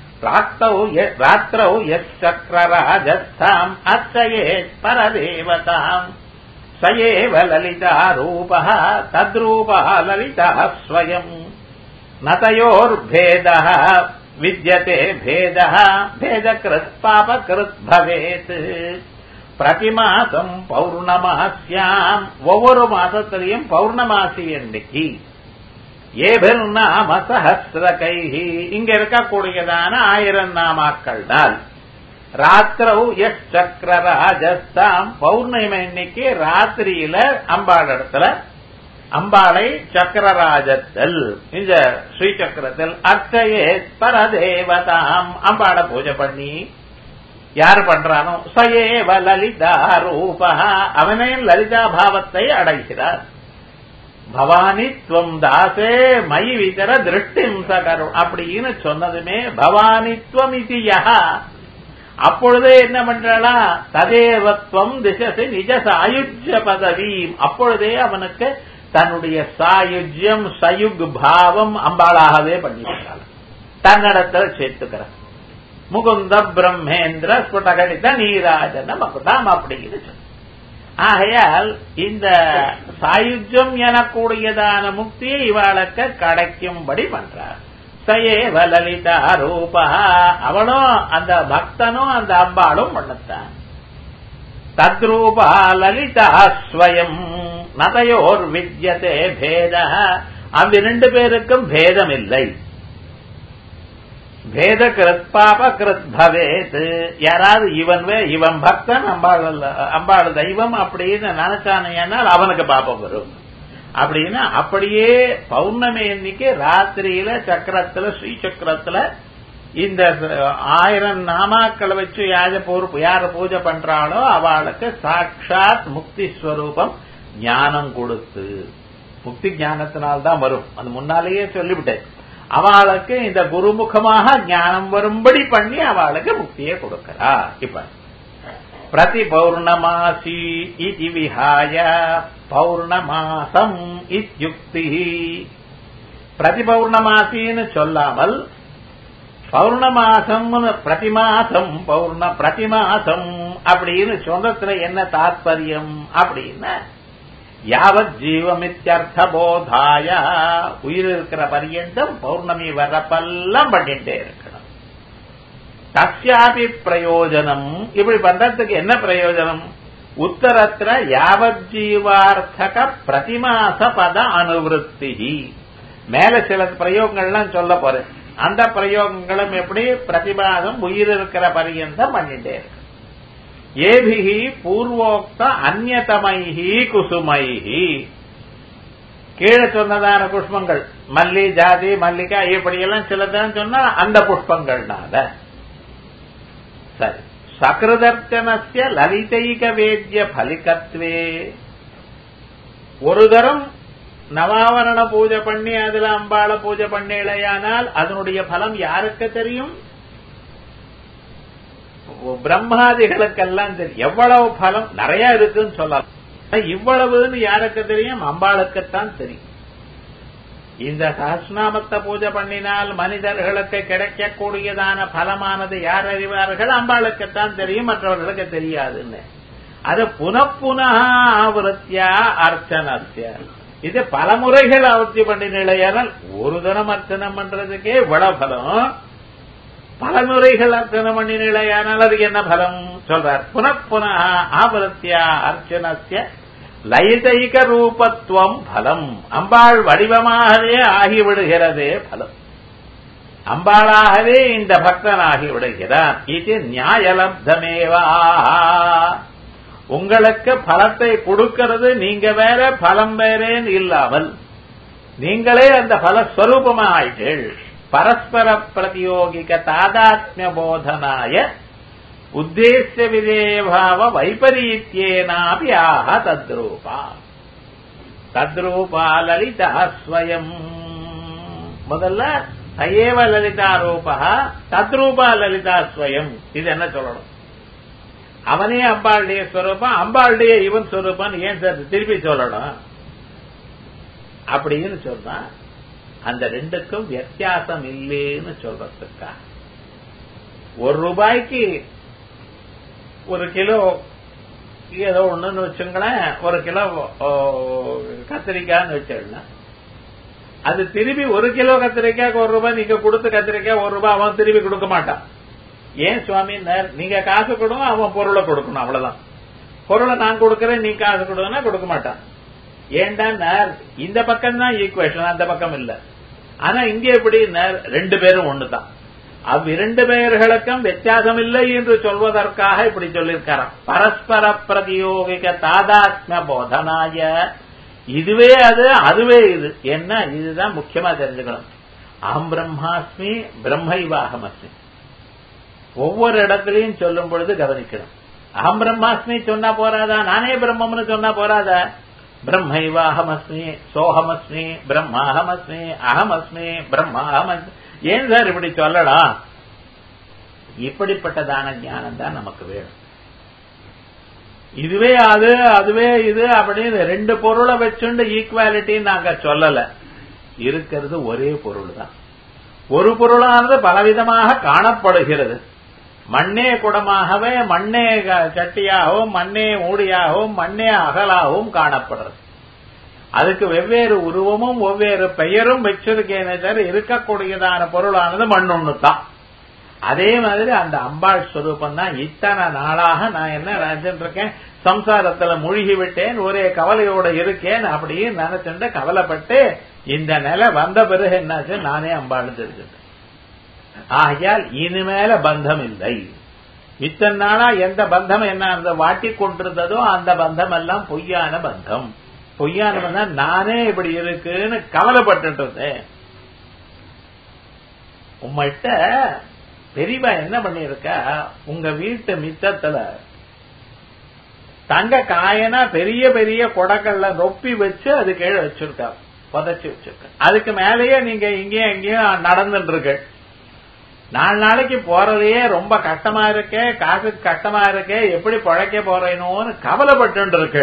Speaker 1: ராத்திரௌ யச்சக்ரராஜஸ்தாம் அர்ச்சயேத் பரதேவதாம் சயேவ லலிதா ரூபः தத்ரூபः லலிதா ஸ்வயம் நதயோர்பேதः வித்யதே பேதः பேதக்ருத் பாபக்ருத் பவேத். பிரதிமாசம் பௌர்ணமாஸ்யாம், ஒவ்வொரு மாசத்திலையும் பௌர்ணமாசி அன்னைக்கு ஏபிர்நாம சஹஸ்ரகைஹி, இங்க இருக்கக்கூடியதான ஆயிரம் நாமாக்கள் நாள். ராத்திரௌ யச்சக்ரராஜஸ்தாம், பௌர்ணமி அன்னைக்கு ராத்திரியில அம்பாள் இடத்துல அம்பாளை சக்கரராஜத்தில் இந்த ஸ்ரீசக்கரத்தில் அர்ச்சையே பரதேவதாம், அம்பாளை பூஜை பண்ணி யார் பண்றானோ சயேவ லலிதா ரூபா, அவனே லலிதா பாவத்தை அடைகிறார். பவானி துவம் தாசே மயி விதர திருஷ்டிம் சகரு அப்படின்னு சொன்னதுமே பவானித்வம் இது யஹா, அப்பொழுதே என்ன பண்றாளா ததேவத்வம் திசை நிஜ சாயுஜ்ய பதவி, அப்பொழுதே அவனுக்கு தன்னுடைய சாயுஜ்யம் சயுக் பாவம் அம்பாளாகவே பண்ணிவிட்டாள், தன்னிடத்தில் சேர்த்துக்கிறார். முகுந்த பிரம்மேந்திர ஸ்புடகடித நீராஜன மகுதாம் அப்படின்னு சொன்ன. ஆகையால் இந்த சாயுஜ்யம் எனக்கூடியதான முக்தியை இவாளுக்கு கிடைக்கும்படி பண்றார். சயேவ லலிதா ரூபா, அவனும் அந்த பக்தனும் அந்த அம்பாளும் பண்ணத்தான். தத்ரூபா லலிதா ஸ்வயம் நதையோர் வித்யதே பேத, அந்த ரெண்டு பேருக்கும் பேதம் இல்லை. பேத கிருத் பாப கிருத் பவேத், யாராவது இவன் இவன் பக்தன் அம்பாள் அம்பாள் தெய்வம் அப்படின்னு நினைச்சானையானால் அவனுக்கு பாபம் வரும். அப்படின்னா அப்படியே பௌர்ணமி அன்னைக்கு ராத்திரியில சக்கரத்துல ஸ்ரீ சக்கரத்துல இந்த ஆயிரம் நாமாக்களை வச்சு யார யார பூஜை பண்றாளோ அவளுக்கு சாட்சாத் முக்தி ஸ்வரூபம் ஞானம் கொடுத்து, முக்தி ஞானத்தினால்தான் வரும், அது முன்னாலேயே சொல்லிவிட்டேன். அவளுக்கு இந்த குருமுகமாக ஞானம் வரும்படி பண்ணி அவளுக்கு முக்தியை கொடுக்கிறா. இப்ப பிரதி பௌர்ணமாசி இதி விஹாய பௌர்ணமாசம் இத்யுக்தி, பிரதி பௌர்ணமாசின்னு சொல்லாமல் பௌர்ணமாசம் பிரதிமாசம் பௌர்ண பிரதிமாசம் அப்படின்னு சொன்னதுல என்ன தாத்பரியம் அப்படின்னா யாவத் ஜீவமித்யர்த்த போதாய உயிர் இருக்கிற பரியந்தம் பௌர்ணமி வர்றப்பெல்லாம் பண்ணிட்டே இருக்கணும். தஸ்யாபி பிரயோஜனம் இப்படி பண்றதுக்கு என்ன பிரயோஜனம்? உத்தரத்திர யாவத் ஜீவார்த்தக பிரதிமாச பத அனுவருத்தி. மேல சில பிரயோகங்கள்லாம் சொல்ல போறேன். அந்த பிரயோகங்களும் எப்படி பிரதிபாதம் உயிர் இருக்கிற பரியந்தம் பண்ணிட்டே இருக்கு. ஏபிஹி பூர்வோக்த அந்நியதமைஹி குசுமைஹி கீழே சொன்னதான புஷ்பங்கள் மல்லி ஜாதி மல்லிகா இப்படியெல்லாம் சிலதான் சொன்னா அந்த புஷ்பங்கள்னால சரி. சகிருதர்ச்சனஸ்ய லலிதைக வேத்ய பலிகத்வே ஒரு தரம் நவாவரண பூஜை பண்ணி அதுல அம்பாள பூஜை பண்ணலையானால் அதனுடைய பலம் யாருக்கு தெரியும்? பிரம்மாதிகளுக்கெல்லாம் தெரியும். எவ்வளவு பலம் நிறைய இருக்குன்னு சொல்லலாம். இவ்வளவுன்னு யாருக்கு தெரியும்? அம்பாளுக்குத்தான் தெரியும். இந்த சஹஸ்ரநாமத்தை பூஜை பண்ணினால் மனிதர்களுக்கு கிடைக்கக்கூடியதான பலமானது யார் அறிவார்கள்? அம்பாளுக்குத்தான் தெரியும், மற்றவர்களுக்கு தெரியாதுன்னு. அது புனப்புன ஆவருத்தியா அர்ச்சனஸ்ய இது பல முறைகள் ஆவர்த்தி பண்ணினால் ஒரு தினம் அர்ச்சனம் பண்றதுக்கே இவ்வளவு பலம். பல முறைகள் அர்ச்சனை பண்ணினால் அதுக்கு என்ன பலம் சொல்றார்? புனப்புன ஆவருத்தியா அர்ச்சனஸ்ய லயிதைக ரூபத்துவம் பலம். அம்பாள் வடிவமாகவே ஆகிவிடுகிறதே பலம். அம்பாளாகவே இந்த பக்தன் ஆகிவிடுகிறான். இது நியாயலப்தமேவா. உங்களுக்கு பலத்தை கொடுக்கிறது நீங்க வேற பலம் வேறேன்னு இல்லாமல் நீங்களே அந்த பலஸ்வரூபமா ஆயிட்டீள். பரஸ்பர பிரதியோகிக தாதாத்மிய போதனாய உத்தேசிய விதேபாவ வைபரீத்யேனாபி ஆஹ தத்ரூபா. தத்ரூபா லலிதா ஸ்வயம். முதல்ல தயேவ லலிதா ரூபா தத்ரூபா லலிதா ஸ்வயம். இது என்ன சொல்லணும்? அவனே அம்பாளுடைய ஸ்வரூபம், அம்பாளுடைய இவன் ஸ்வரூபம் ஏன் சார் திருப்பி சொல்லணும்? அப்படின்னு சொன்னா அந்த ரெண்டுக்கும் வித்தியாசம் இல்லைன்னு சொல்றதுக்கா ஒரு ரூபாய்க்கு ஒரு கிலோ ஏதோ ஒண்ணுன்னு வச்சுங்களேன், ஒரு கிலோ கத்திரிக்காய்னு வச்சிடலாம். அது திருப்பி ஒரு கிலோ கத்திரிக்காய்க்கு ஒரு ரூபாய் நீங்க கொடுத்து கத்திரிக்காய் ஒரு ரூபாய் அவன் திருப்பி கொடுக்க மாட்டான். ஏன் சுவாமி? நீங்க காசு கொடுங்க, அவன் பொருளை கொடுக்கணும், அவ்வளவுதான். பொருளை நான் கொடுக்கறேன், நீ காசு கொடுங்கன்னா கொடுக்க மாட்டான். ஏண்டா இந்த பக்கம் தான் ஈக்குவேஷன், அந்த பக்கம் இல்ல. ஆனா இங்க எப்படி ரெண்டு பேரும் ஒண்ணுதான். அவ்விரண்டு பெயர்களுக்கும் வித்தியாசம் இல்லை என்று சொல்வதற்காக இப்படி சொல்லியிருக்காராம். பரஸ்பர பிரதியோகிக தாதாத்மிய போதனாய. இதுவே அது, அதுவே இது. என்ன இதுதான் முக்கியமா தெரிஞ்சுக்கணும். அகம் பிரம்மாஸ்மி பிரம்மைவாகமஸ்மி ஒவ்வொரு இடத்திலையும் சொல்லும் பொழுது கவனிக்கணும். அகம் பிரம்மாஸ்மி சொன்னா போறாதா? நானே பிரம்மம்னு சொன்னா போறாதா? பிரம்மைவாகமஸ்மி சோஹமஸ்மி பிரம்மாஹமஸ்மி அகமஸ்மி பிரம்மாஹமஸ்மி. ஏன் சார் இப்படி சொல்லலாம்? இப்படிப்பட்டதான ஞானம் தான் நமக்கு வேணும். இதுவே அது, அதுவே இது அப்படின்னு ரெண்டு பொருளை வச்சுண்டு ஈக்குவாலிட்டி நாங்க சொல்லல. இருக்கிறது ஒரே பொருள் தான். ஒரு பொருளானது பலவிதமாக காணப்படுகிறது. மண்ணே குடமாகவே, மண்ணே சட்டியாகவும், மண்ணே மூடியாகவும், மண்ணே அகலாகவும் காணப்படுறது. அதுக்கு வெவ்வேறு உருவமும் வெவ்வேறு பெயரும் வச்சிருக்கேனே தவிர இருக்கக்கூடியதான பொருளானது மண்ணொன்னு தான். அதே மாதிரி அந்த அம்பாள் ஸ்வரூபம் தான். இத்தனை நாளாக நான் என்ன நினைச்சுட்டு இருக்கேன், சம்சாரத்துல மூழ்கி விட்டேன், ஒரே கவலையோட இருக்கேன் அப்படின்னு நினைச்சுட்டு கவலைப்பட்டு இந்த நிலை வந்த பிறகு என்னாச்சு, நானே அம்பாள் தெரிஞ்சுட்டேன். ஆகையால் இனிமேல பந்தம் இல்லை. இத்தனை நாளா எந்த பந்தம் என்ன அந்த வாட்டி கொண்டிருந்ததோ அந்த பந்தம் எல்லாம் பொய்யான பந்தம். பொய்யான பந்தம் நானே இப்படி இருக்குன்னு கவலைப்பட்டு இருந்தேன். உங்கள்கிட்ட பெரியவா என்ன பண்ணிருக்கா, உங்க வீட்டு மிச்சத்துல தங்க காயனா பெரிய பெரிய கொடக்கல்ல ரொப்பி வச்சு அது கீழே வச்சிருக்கா, புதைச்சு வச்சிருக்க. அதுக்கு மேலேயே நீங்க இங்கேயும் எங்கேயும் நடந்துட்டு இருக்கு. நாலு நாளைக்கு போறதையே ரொம்ப கஷ்டமா இருக்கே, காசுக்கு கஷ்டமா இருக்கே, எப்படி பழைக்க போறேனோன்னு கவலைப்பட்டு இருக்கு.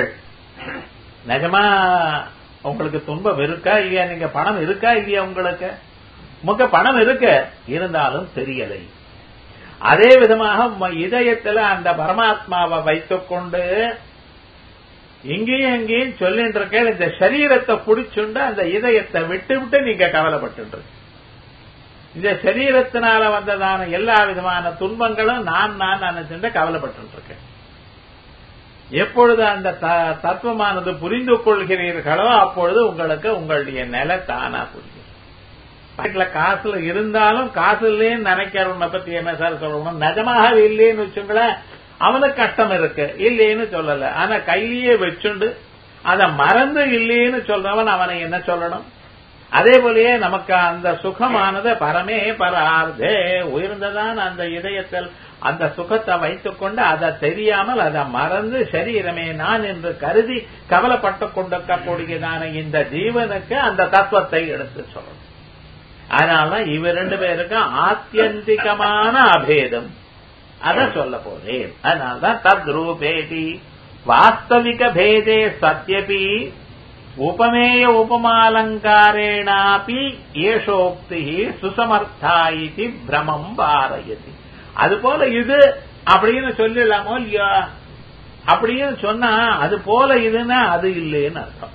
Speaker 1: நிஜமா உங்களுக்கு துன்பம் இருக்கா இல்லையா? நீங்க பணம் இருக்கா இல்லையா உங்களுக்கு? முக பணம் இருக்கு, இருந்தாலும் தெரியலை. அதே விதமாக இதயத்துல அந்த பரமாத்மாவை வைத்துக் கொண்டு இங்கேயும் எங்கேயும் சொல்லிட்டு இருக்க இந்த சரீரத்தை பிடிச்சுண்டு அந்த இதயத்தை விட்டு விட்டு நீங்க கவலைப்பட்டு இந்த சரீரத்தினால வந்ததான எல்லா விதமான துன்பங்களும் நான் நான் நினைச்சுட்டு கவலைப்பட்டு இருக்கேன். எப்பொழுது அந்த தத்துவமானது புரிந்து கொள்கிறீர்களோ அப்பொழுது உங்களுக்கு உங்களுடைய நிலை தானா புரியும். காசுல இருந்தாலும் காசு இல்லேன்னு நினைக்கிறவனை பத்தி என்ன சார் சொல்லணும்? நிஜமாக இல்லேன்னு வச்சுங்களேன், அவனுக்கு கஷ்டம் இருக்கு, இல்லேன்னு சொல்லல. ஆனா கையிலேயே வச்சுண்டு அதை மறந்து இல்லேன்னு சொல்றவன் அவனை என்ன சொல்லணும்? அதே போலயே நமக்கு அந்த சுகமானது பரமே பரார்த்தே உயர்ந்ததான் அந்த இதயத்தில் அந்த சுகத்தை வைத்துக் கொண்டு அதை தெரியாமல் அதை மறந்து சரீரமே நான் என்று கருதி கவலைப்பட்டுக் கொண்டிருக்கக்கூடியதான இந்த ஜீவனுக்கு அந்த தத்துவத்தை எடுத்து சொல்லணும். அதனாலதான் இவ ரெண்டு பேருக்கும் ஆத்தியந்திகமான அபேதம் அத சொல்ல போறேன். அதனால்தான் தத் ரூபேதி வாஸ்தவிக பேதே சத்யபி உபமேய உபமாலங்காரேணாபி ஏஷோக்தி சுசமர்த்தா இதி பிரமம் வாரயதி. அது போல இது அப்படின்னு சொல்லலாமோ இல்லையா? அப்படின்னு சொன்னா அது போல இதுன்னா அது இல்லைன்னு அர்த்தம்.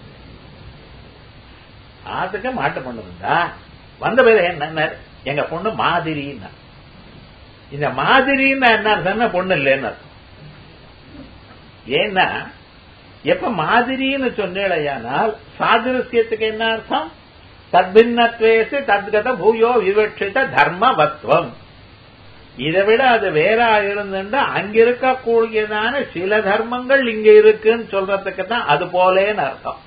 Speaker 1: அதுக்கு மாட்டு பண்ணுறா வந்த பேர் என்ன, எங்க பொண்ணு மாதிரின்னா, இந்த மாதிரின்னு என்ன அர்த்தம்? பொண்ணு இல்லைன்னு அர்த்தம். ஏன்னா எப்ப மாதிரின்னு சொன்னேனால் சாதிருஷ்யத்துக்கு என்ன அர்த்தம்? தத்பின்னத்வேசி தத்கத பூயோ விவட்சித தர்மவத்வம். இதை விட அது வேற இருந்துட்டா அங்க இருக்கக்கூடியதான சில தர்மங்கள் இங்க இருக்குன்னு சொல்றதுக்கு தான் அது போலேன்னு அர்த்தம்.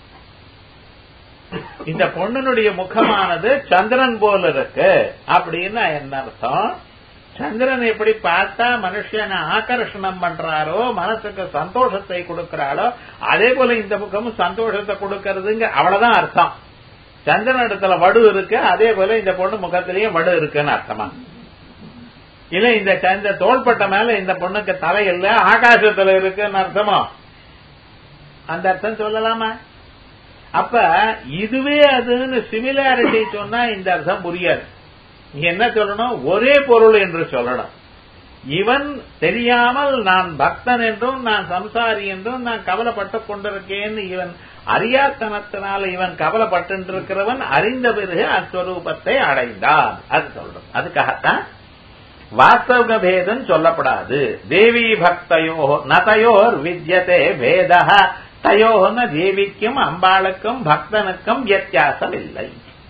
Speaker 1: இந்த பொண்ணுடைய முகமானது சந்திரன் போல இருக்கு அப்படின்னா என்ன அர்த்தம்? சந்திரன் எப்படி பார்த்தா மனுஷனை ஆகர்ஷணம் பண்றாரோ, மனசுக்கு சந்தோஷத்தை கொடுக்கிறாளோ, அதே போல இந்த முகமும் சந்தோஷத்தை கொடுக்கறதுங்க, அவ்வளவுதான் அர்த்தம். சந்திரன் இடத்துல வடு இருக்கு, அதே போல இந்த பொண்ணு முகத்திலேயே வடு இருக்குன்னு அர்த்தமா? இல்ல இந்த இந்த தோள்பட்ட மேல இந்த பொண்ணுக்கு தலை இல்ல ஆகாசத்துல இருக்குன்னு அர்த்தமா? அந்த அர்த்தம் சொல்லலாமா? அப்ப இதுவே அதுன்னு சிமிலாரிட்டி சொன்னா இந்த அர்த்தம் புரியாது. நீங்க என்ன சொல்லணும்? ஒரே பொருள் என்று சொல்லணும். இவன் தெரியாமல் நான் பக்தன் என்றும் நான் சம்சாரி என்றும் நான் கவலைப்பட்டுக் கொண்டிருக்கேன்னு இவன் அறியாத்தனத்தினால இவன் கவலைப்பட்டு இருக்கிறவன் அறிந்த பிறகு அஸ்வரூபத்தை அடைந்தான். அது சொல்லணும். அதுக்காகத்தான் வாஸ்தவ பேதம் சொல்லப்படாது. தேவி பக்தையோ நதையோர் வித்யதே பேத தயோன தேவிக்கும் அம்பாளுக்கும் பக்தனுக்கும் வித்தியாசம் இல்லை.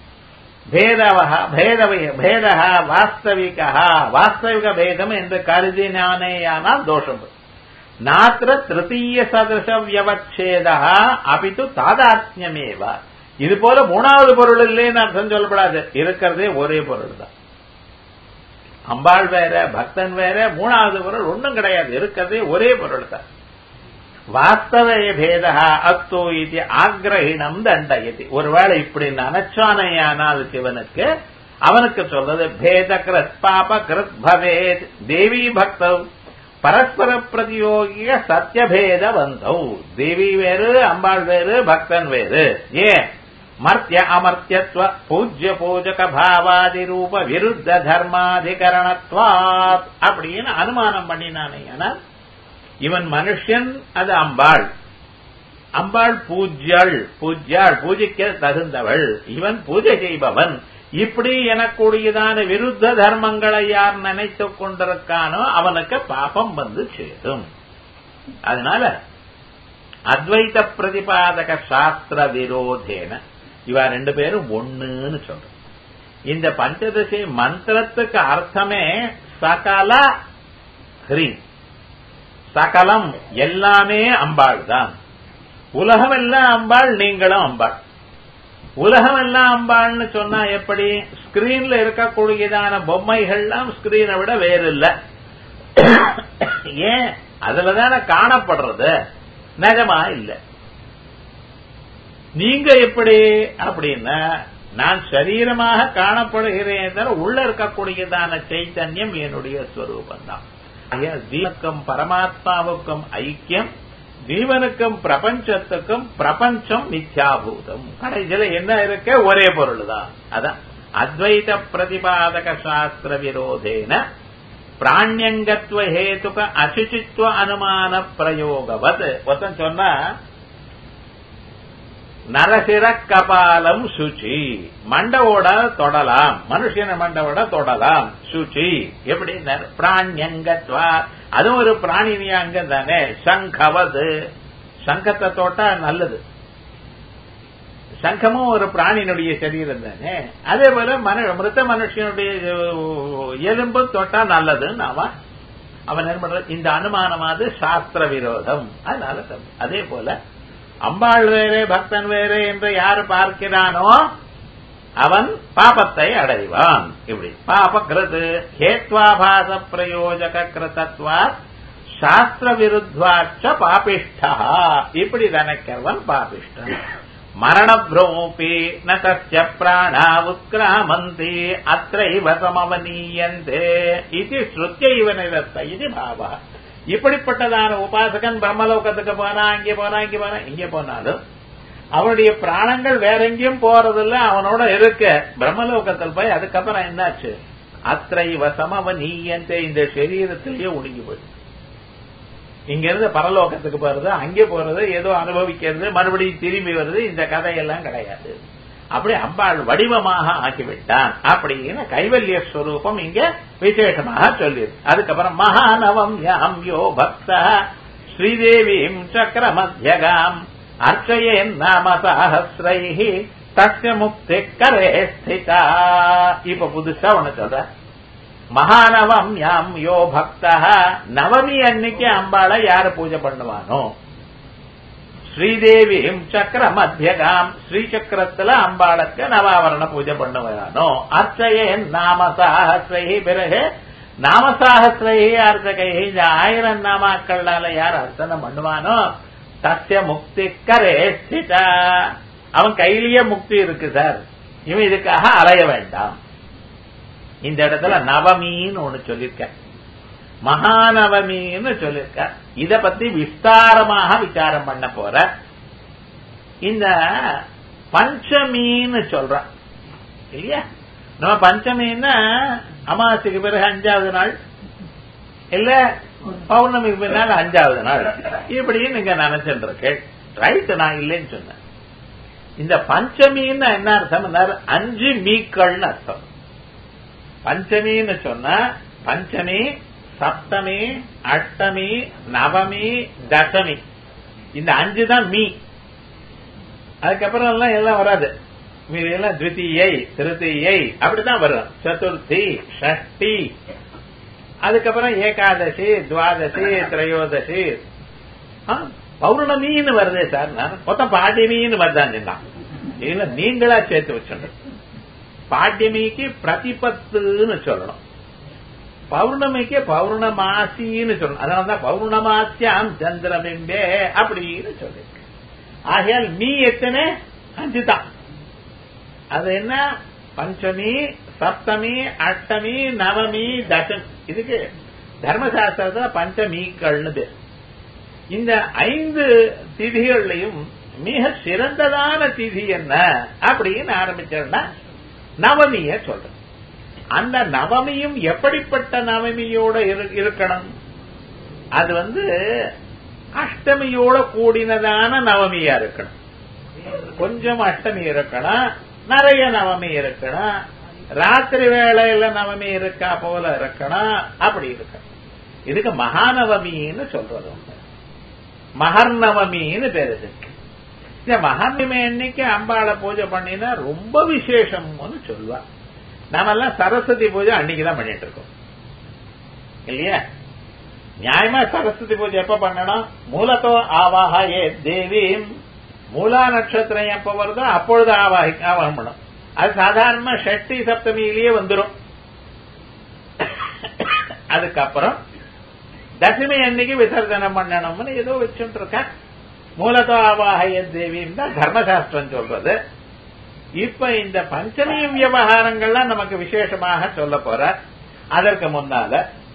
Speaker 1: பேத வாஸ்தவிக வாஸ்தவிக பேதம் என்று கருதினானேயானால் தோஷம். நாத்திர திருத்தீய சதச வியவச்சேத அபித்து தாதாத்மியமேவ. இது போல மூணாவது பொருள் இல்லைன்னு அர்த்தம் சொல்லப்படாது. இருக்கிறதே ஒரே பொருள் தான். அம்பாள் வேற பக்தன் வேற, மூணாவது பொருள் ஒன்றும் கிடையாது. இருக்கிறதே ஒரே பொருள் தான். வாஸ்தவ பேத அஸ்து இது ஆக்ரஹிணம் தண்டயதி. ஒருவேளை இப்படி நினைச்சானையானால் சிவனுக்கு அவனுக்கு சொல்றது பேத கிருத் பாப கிருத் பவேத் தேவி பக்தவ் பரஸ்பர பிரதியோகிய சத்தியபேத வந்தவ். தேவி வேறு அம்பாள் வேறு பக்தன் வேறு. ஏன்? மர்த்திய அமர்த்தியத்துவ பூஜ்ய பூஜக பாவாதி ரூப விருத்த தர்மாதிகரணத்வாத் அப்படின்னு அனுமானம் பண்ணினானேயானால் இவன் மனுஷன், அது அம்பாள். அம்பாள் பூஜ்யாள், பூஜ்யாள் பூஜைக்க தகுந்தவள், இவன் பூஜை செய்பவன். இப்படி எனக்கூடியதான விருத்த தர்மங்களை யார் நினைத்துக் கொண்டிருக்கானோ அவனுக்கு பாபம் வந்து சேரும். அதனால அத்வைத பிரதிபாதக சாஸ்திர விரோதேன இவ ரெண்டு பேரும் ஒண்ணுன்னு சொல்றோம். இந்த பஞ்சதசி மந்திரத்துக்கு அர்த்தமே சகல ஹ்ரீ, சகலம் எல்லாமே அம்பாள் தான். உலகம் எல்லாம் அம்பாள், நீங்களும் அம்பாள். உலகம் எல்லாம் அம்பாள்னு சொன்னா எப்படி? ஸ்கிரீன்ல இருக்கக்கூடியதான பொம்மைகள்லாம் ஸ்கிரீனை விட வேறு இல்ல. ஏன்? அதுலதான காணப்படுறது, நிஜமா இல்ல. நீங்க எப்படி அப்படின்னா, நான் சரீரமாக காணப்படுகிறேன், உள்ள இருக்கக்கூடியதான சைத்தன்யம் என்னுடைய ஸ்வரூபம் தான். ஜீவனுக்கும் பரமாத்மாவுக்கும் ஐக்கியம், ஜீவனுக்கும் பிரபஞ்சத்துக்கும் பிரபஞ்சம் மித்யாபூதம். கடைசியில என்ன இருக்க? ஒரே பொருள் தான். அதான் அத்வைத பிரதிபாதக சாஸ்திர விரோதேன பிராண்யங்கத்வ ஹேதுக அசுச்சித்வ அனுமான பிரயோகவத். ஒருத்தன் சொன்னா நரசிர கபாலம் சுச்சி, மண்டவோட தொடலாம், மனுஷன மண்டவோட தொடலாம், சுச்சி. எப்படி பிராண்யங்கத்வா, அதுவும் ஒரு பிராணினிய அங்கம் தானே. சங்கவது, சங்கத்தை தோட்டா நல்லது, சங்கமும் ஒரு பிராணியினுடைய சரீரம் தானே. அதே போல மிருத்த மனுஷனுடைய எலும்பு தொட்டா நல்லதுன்னு அவன் அவன் என்ன பண்ற, இந்த அனுமானமாவது சாஸ்திர விரோதம். அதனால அதே போல அம்பாள் வேறே பக்தன் வேறே என்று யாரு பார்க்கிறானோ அவன் பாபத்தை அடைவான். இப்படி பாபகிருது ஹேத்வாபாச பிரயோஜக கிருதத்வா சாஸ்திர விருத்வாச்ச பாபிஷ்டா, இப்படி நினைக்கிறவன் பாபிஷ்டன். மரணப்ரோபி ந தஸ்ய பிராணா உத்கிராமந்தி அத்ரைவ சமவனீயந்தே இது ஸ்ருத்யைவ நிரஸ்த இது பாவः. இப்படிப்பட்டதான உபாசகன் பிரம்மலோகத்துக்கு போனா, இங்கே போனா, இங்கே போனா, இங்கே போனாலும் அவனுடைய பிராணங்கள் வேற எங்கேயும் போறதில்ல, அவனோட இருக்க பிரம்மலோகத்தில் போய் அதுக்கப்புறம் என்னாச்சு, அத்ரைவ சமவனீயந்தே, இந்த சரீரத்திலேயே ஒடுங்கி போய் இங்க இருந்து பரலோகத்துக்கு போறது, அங்கே போறது, ஏதோ அனுபவிக்கிறது, மறுபடியும் திரும்பி வருது, இந்த கதையெல்லாம் கிடையாது. அப்படி அம்பாள் வடிவமாக ஆக்கிவிட்டான் அப்படின்னு கைவல்ய ஸ்வரூபம் இங்க விசேஷமாக சொல்லியிருக்கு. அதுக்கப்புறம் மகாநவம் யாம் யோ பக்த ஸ்ரீதேவீம் சக்கர மத்தியகாம் அர்ச்சயேன் நாம சஹஸ்ரைஹி தஸ்ய முக்தி கரே ஸ்திதா. இப்ப புதுசா ஒண்ணு சொல்ற, மகாநவம் யாம் யோ பக்தா, நவமி அன்னைக்கு அம்பாளை யாரு பூஜை பண்ணுவானோ, ஸ்ரீதேவியும் சக்கர மத்தியகாம், ஸ்ரீசக்கரத்துல அம்பாளுக்கு நவாவரண பூஜை பண்ணுவானோ, அர்ச்சயேன் நாம சாஹஸ்ரைஹி, பிறகு நாம சாஹஸ்ரைஹி அர்ச்சகைஹி, இந்த ஆயிரம் நாமாக்கள்னால யார் அர்ச்சனை பண்ணுவானோ தஸ்ய முக்தி கரே ஸ்திதா, அவன் கையிலேயே முக்தி இருக்கு சார், இவன் இதுக்காக அலைய வேண்டாம். இந்த இடத்துல நவமின்னு ஒண்ணு சொல்லிருக்க, மகாநவமின்னு சொல்லிருக்க. இத பத்தி விஸ்தாரமாக விசாரம் பண்ண போற. இந்த பஞ்சமின்னு சொல்ற இல்லையா, நம்ம பஞ்சமின்னா அமாவாசைக்கு பிறகு அஞ்சாவது நாள், இல்ல பௌர்ணமிக்கு பின்னால் அஞ்சாவது நாள், இப்படின்னு நீங்க நினைச்சுட்டு இருக்கு. ரைட், நான் இல்லைன்னு சொன்னேன். இந்த பஞ்சமின்னு என்ன அர்த்தம், அஞ்சு மீக்கள்னு அர்த்தம். பஞ்சமின்னு சொன்னா பஞ்சமி, சப்தமி, அஷ்டமி, நவமி, தசமி, இந்த அஞ்சு தான் மீ. அதுக்கப்புறம் எல்லாம் எல்லாம் வராது, மீதெல்லாம் த்விதீயை, திருத்தீயை அப்படிதான் வரும், சதுர்த்தி, ஷஷ்டி, அதுக்கப்புறம் ஏகாதசி, துவாதசி, திரையோதசி, பௌர்ணமின்னு வருதே சார். நான் மொத்தம் பாட்டியமின்னு வருதான் இல்ல, நீங்களா சேர்த்து வச்சுங்க. பாட்டியமிக்கு பிரதிபத்துன்னு சொல்லணும், பௌர்ணமிக்கு பௌர்ணமாசின்னு சொல்லணும். அதனாலதான் பௌர்ணமாசியாம் சந்திரபிம்பே அப்படின்னு சொல்லி. ஆகையால் மீ எத்தனை, அஞ்சு தான். அது என்ன, பஞ்சமி, சப்தமி, அஷ்டமி, நவமி, தசமி. இதுக்கு தர்மசாஸ்திரத்துல பஞ்சமீக்கள்னு பேர். இந்த ஐந்து திதிகள்லையும் மிக சிறந்ததான திதி என்ன அப்படின்னு ஆரம்பிச்சோம்னா நவமிய சொல்றேன். அந்த நவமியும் எப்படிப்பட்ட நவமியோட இருக்கணும், அது வந்து அஷ்டமியோட கூடினதான நவமியா இருக்கணும். கொஞ்சம் அஷ்டமி இருக்கணும், நிறைய நவமி இருக்கணும், ராத்திரி வேளையில நவமி இருக்கா போல இருக்கணும், அப்படி இருக்கணும். இதுக்கு மகாநவமின்னு சொல்றது. மகர்நவமின்னு பேரு இருக்கு. இந்த மகாநவமி அன்னைக்கு அம்பாளை பூஜை பண்ணினா ரொம்ப விசேஷம்னு சொல்லுவா. நாம எல்லாம் சரஸ்வதி பூஜை அன்னைக்குதான் பண்ணிட்டு இருக்கோம் இல்லையா. நியாயமா சரஸ்வதி பூஜை எப்ப பண்ணணும், மூலத்தோ ஆவாக ஏ தேவி, மூலா நட்சத்திரம் எப்ப வருதோ அப்பொழுது ஆவாகி ஆவாகம் பண்ணும். அது சாதாரணமா ஷஷ்டி சப்தமியிலேயே வந்துடும். அதுக்கப்புறம் தசமி அன்னைக்கு விசர்ஜனம் பண்ணணும்னு ஏதோ வச்சுட்டு இருக்க. மூலத்தோ ஆவாக தேவின்னு தான் தர்மசாஸ்திரம் சொல்றது. இப்ப இந்த பஞ்சமி விவகாரங்கள்லாம் நமக்கு விசேஷமாக சொல்ல போற. அதற்கு முன்னால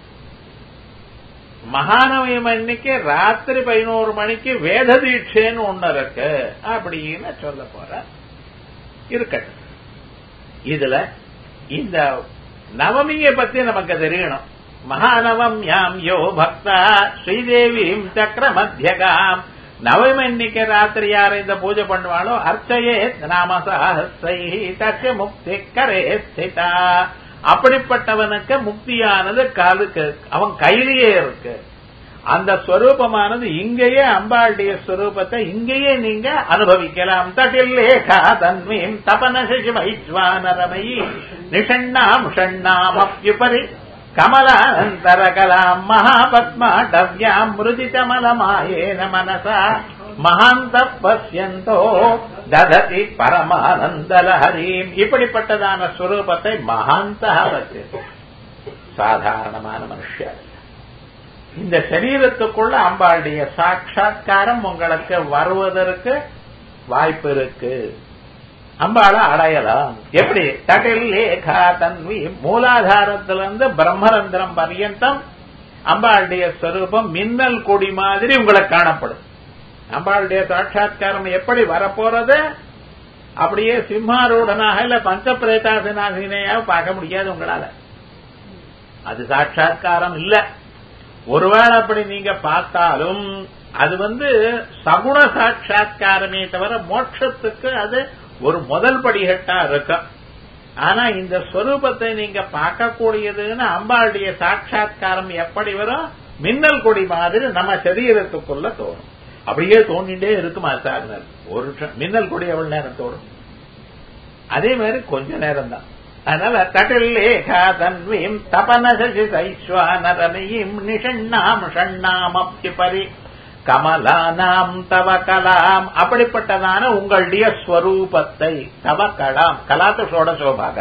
Speaker 1: மகாநவமி அன்னைக்கு ராத்திரி பதினோரு மணிக்கு வேத தீட்சைன்னு ஒண்ணு இருக்கு அப்படின்னு சொல்ல போற. இருக்கட்டும், இதுல இந்த நவமியை பத்தி நமக்கு தெரியணும். மகாநவம் யாம் யோ பக்தா ஸ்ரீதேவீம் சக்கர மத்தியகாம். நவமி இன்னைக்கு ராத்திரி யார் இந்த பூஜை பண்ணுவாளோ அர்ச்சையே நாம சஹஸ்ரை தஸ்ய முக்தி கரே ஸ்திதா. அப்படிப்பட்டவனுக்கு முக்தியானது காலுக்கு அவன் கையிலேயே இருக்கு. அந்த ஸ்வரூபமானது இங்கேயே அம்பாளுடைய ஸ்வரூபத்தை இங்கேயே நீங்க அனுபவிக்கலாம். தட்டில்லேகா தன்வீம் தபன சசி வைஸ்வானரமயி நிஷண்ணாம் ஷண்ணாம் அப்யுபரி கமலானந்தர கலாம் மகாபத்மாடவ்யாம் மிருதிதமலமாயேன மனசா மகாந்த பசியந்தோ தததி பரமானந்தலஹரீம். இப்படிப்பட்டதான ஸ்வரூபத்தை மகாந்தா பசி சாதாரணமான மனுஷர். இந்த சரீரத்துக்குள்ள அம்பாளுடைய சாட்சா்காரம் உங்களுக்கு வருவதற்கு வாய்ப்பு இருக்கு. அம்பாளை அடையலாம். எப்படி? தட்டில் லேகா தன்வி மூலாதாரத்திலிருந்து பிரம்மரந்திரம் பர்யந்தம் அம்பாளுடைய ஸ்வரூபம் மின்னல் கொடி மாதிரி உங்களுக்கு காணப்படும். அம்பாளுடைய சாட்சா்காரம் எப்படி வரப்போறது? அப்படியே சிம்மாரூடனாக இல்ல பஞ்ச பிரேதாசனாசினையாக பார்க்க முடியாது உங்களால. அது சாட்சா்காரம் இல்ல. ஒருவேளை அப்படி நீங்க பார்த்தாலும் அது வந்து சகுண சாட்சா்காரமே தவிர மோட்சத்துக்கு அது ஒரு முதல் படிகட்டா இருக்கும். ஆனா இந்த ஸ்வரூபத்தை நீங்க பார்க்கக்கூடியதுன்னு அம்பாளுடைய சாட்சா்காரம் எப்படி வரும்? மின்னல் கொடி மாதிரி நம்ம சரீரத்துக்குள்ள தோணும். அப்படியே தோண்டிட்டே இருக்குமா சார்? ஒரு மின்னல் கொடி எவ்வளவு நேரம் தோணும்? அதே மாதிரி கொஞ்ச நேரம் தான். அதனால தட்டில்லேகா தன்வீம் தபன சசி வைஸ்வானரமயீம் நிஷண்ணாம் ஷண்ணாம் அப்யுபரி கமலானாம் தவ கலாம். அப்படிப்பட்டதான உங்களுடைய ஸ்வரூபத்தை தவ கலாம் கலாத்து சோடசோபாக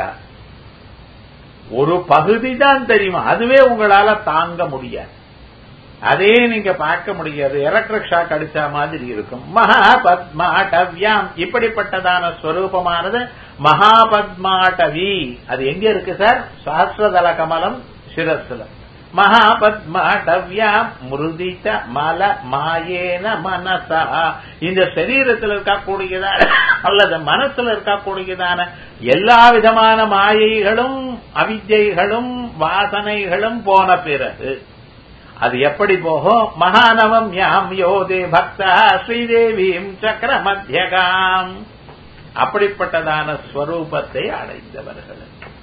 Speaker 1: ஒரு பகுதி தான் தெரியுமா? அதுவே உங்களால தாங்க முடியாது. அதே நீங்க பார்க்க முடியாது. எலக்ட்ரிக் ஷாக் அடிச்ச மாதிரி இருக்கும். மகாபத்மாடவ்யாம். இப்படிப்பட்டதான ஸ்வரூபமானது மகாபத்மாடவி. அது எங்க இருக்கு சார்? சஹஸ்ரதல கமலம் சிரஸ்ல. மகாபத்மாடவ்யாம் மிருதித மல மாயேன மனசா. இந்த சரீரத்தில் இருக்கக்கூடியதான அல்லது மனசுல இருக்கக்கூடியதான எல்லா விதமான மாயைகளும் அவித்யைகளும் வாசனைகளும் போன பிறகு அது எப்படி போகும்? மகாநவம் யாம் யோதே பக்தா ஸ்ரீதேவீம் சக்கர மத்தியகாம். அப்படிப்பட்டதான ஸ்வரூபத்தை அடைந்தவர்கள்.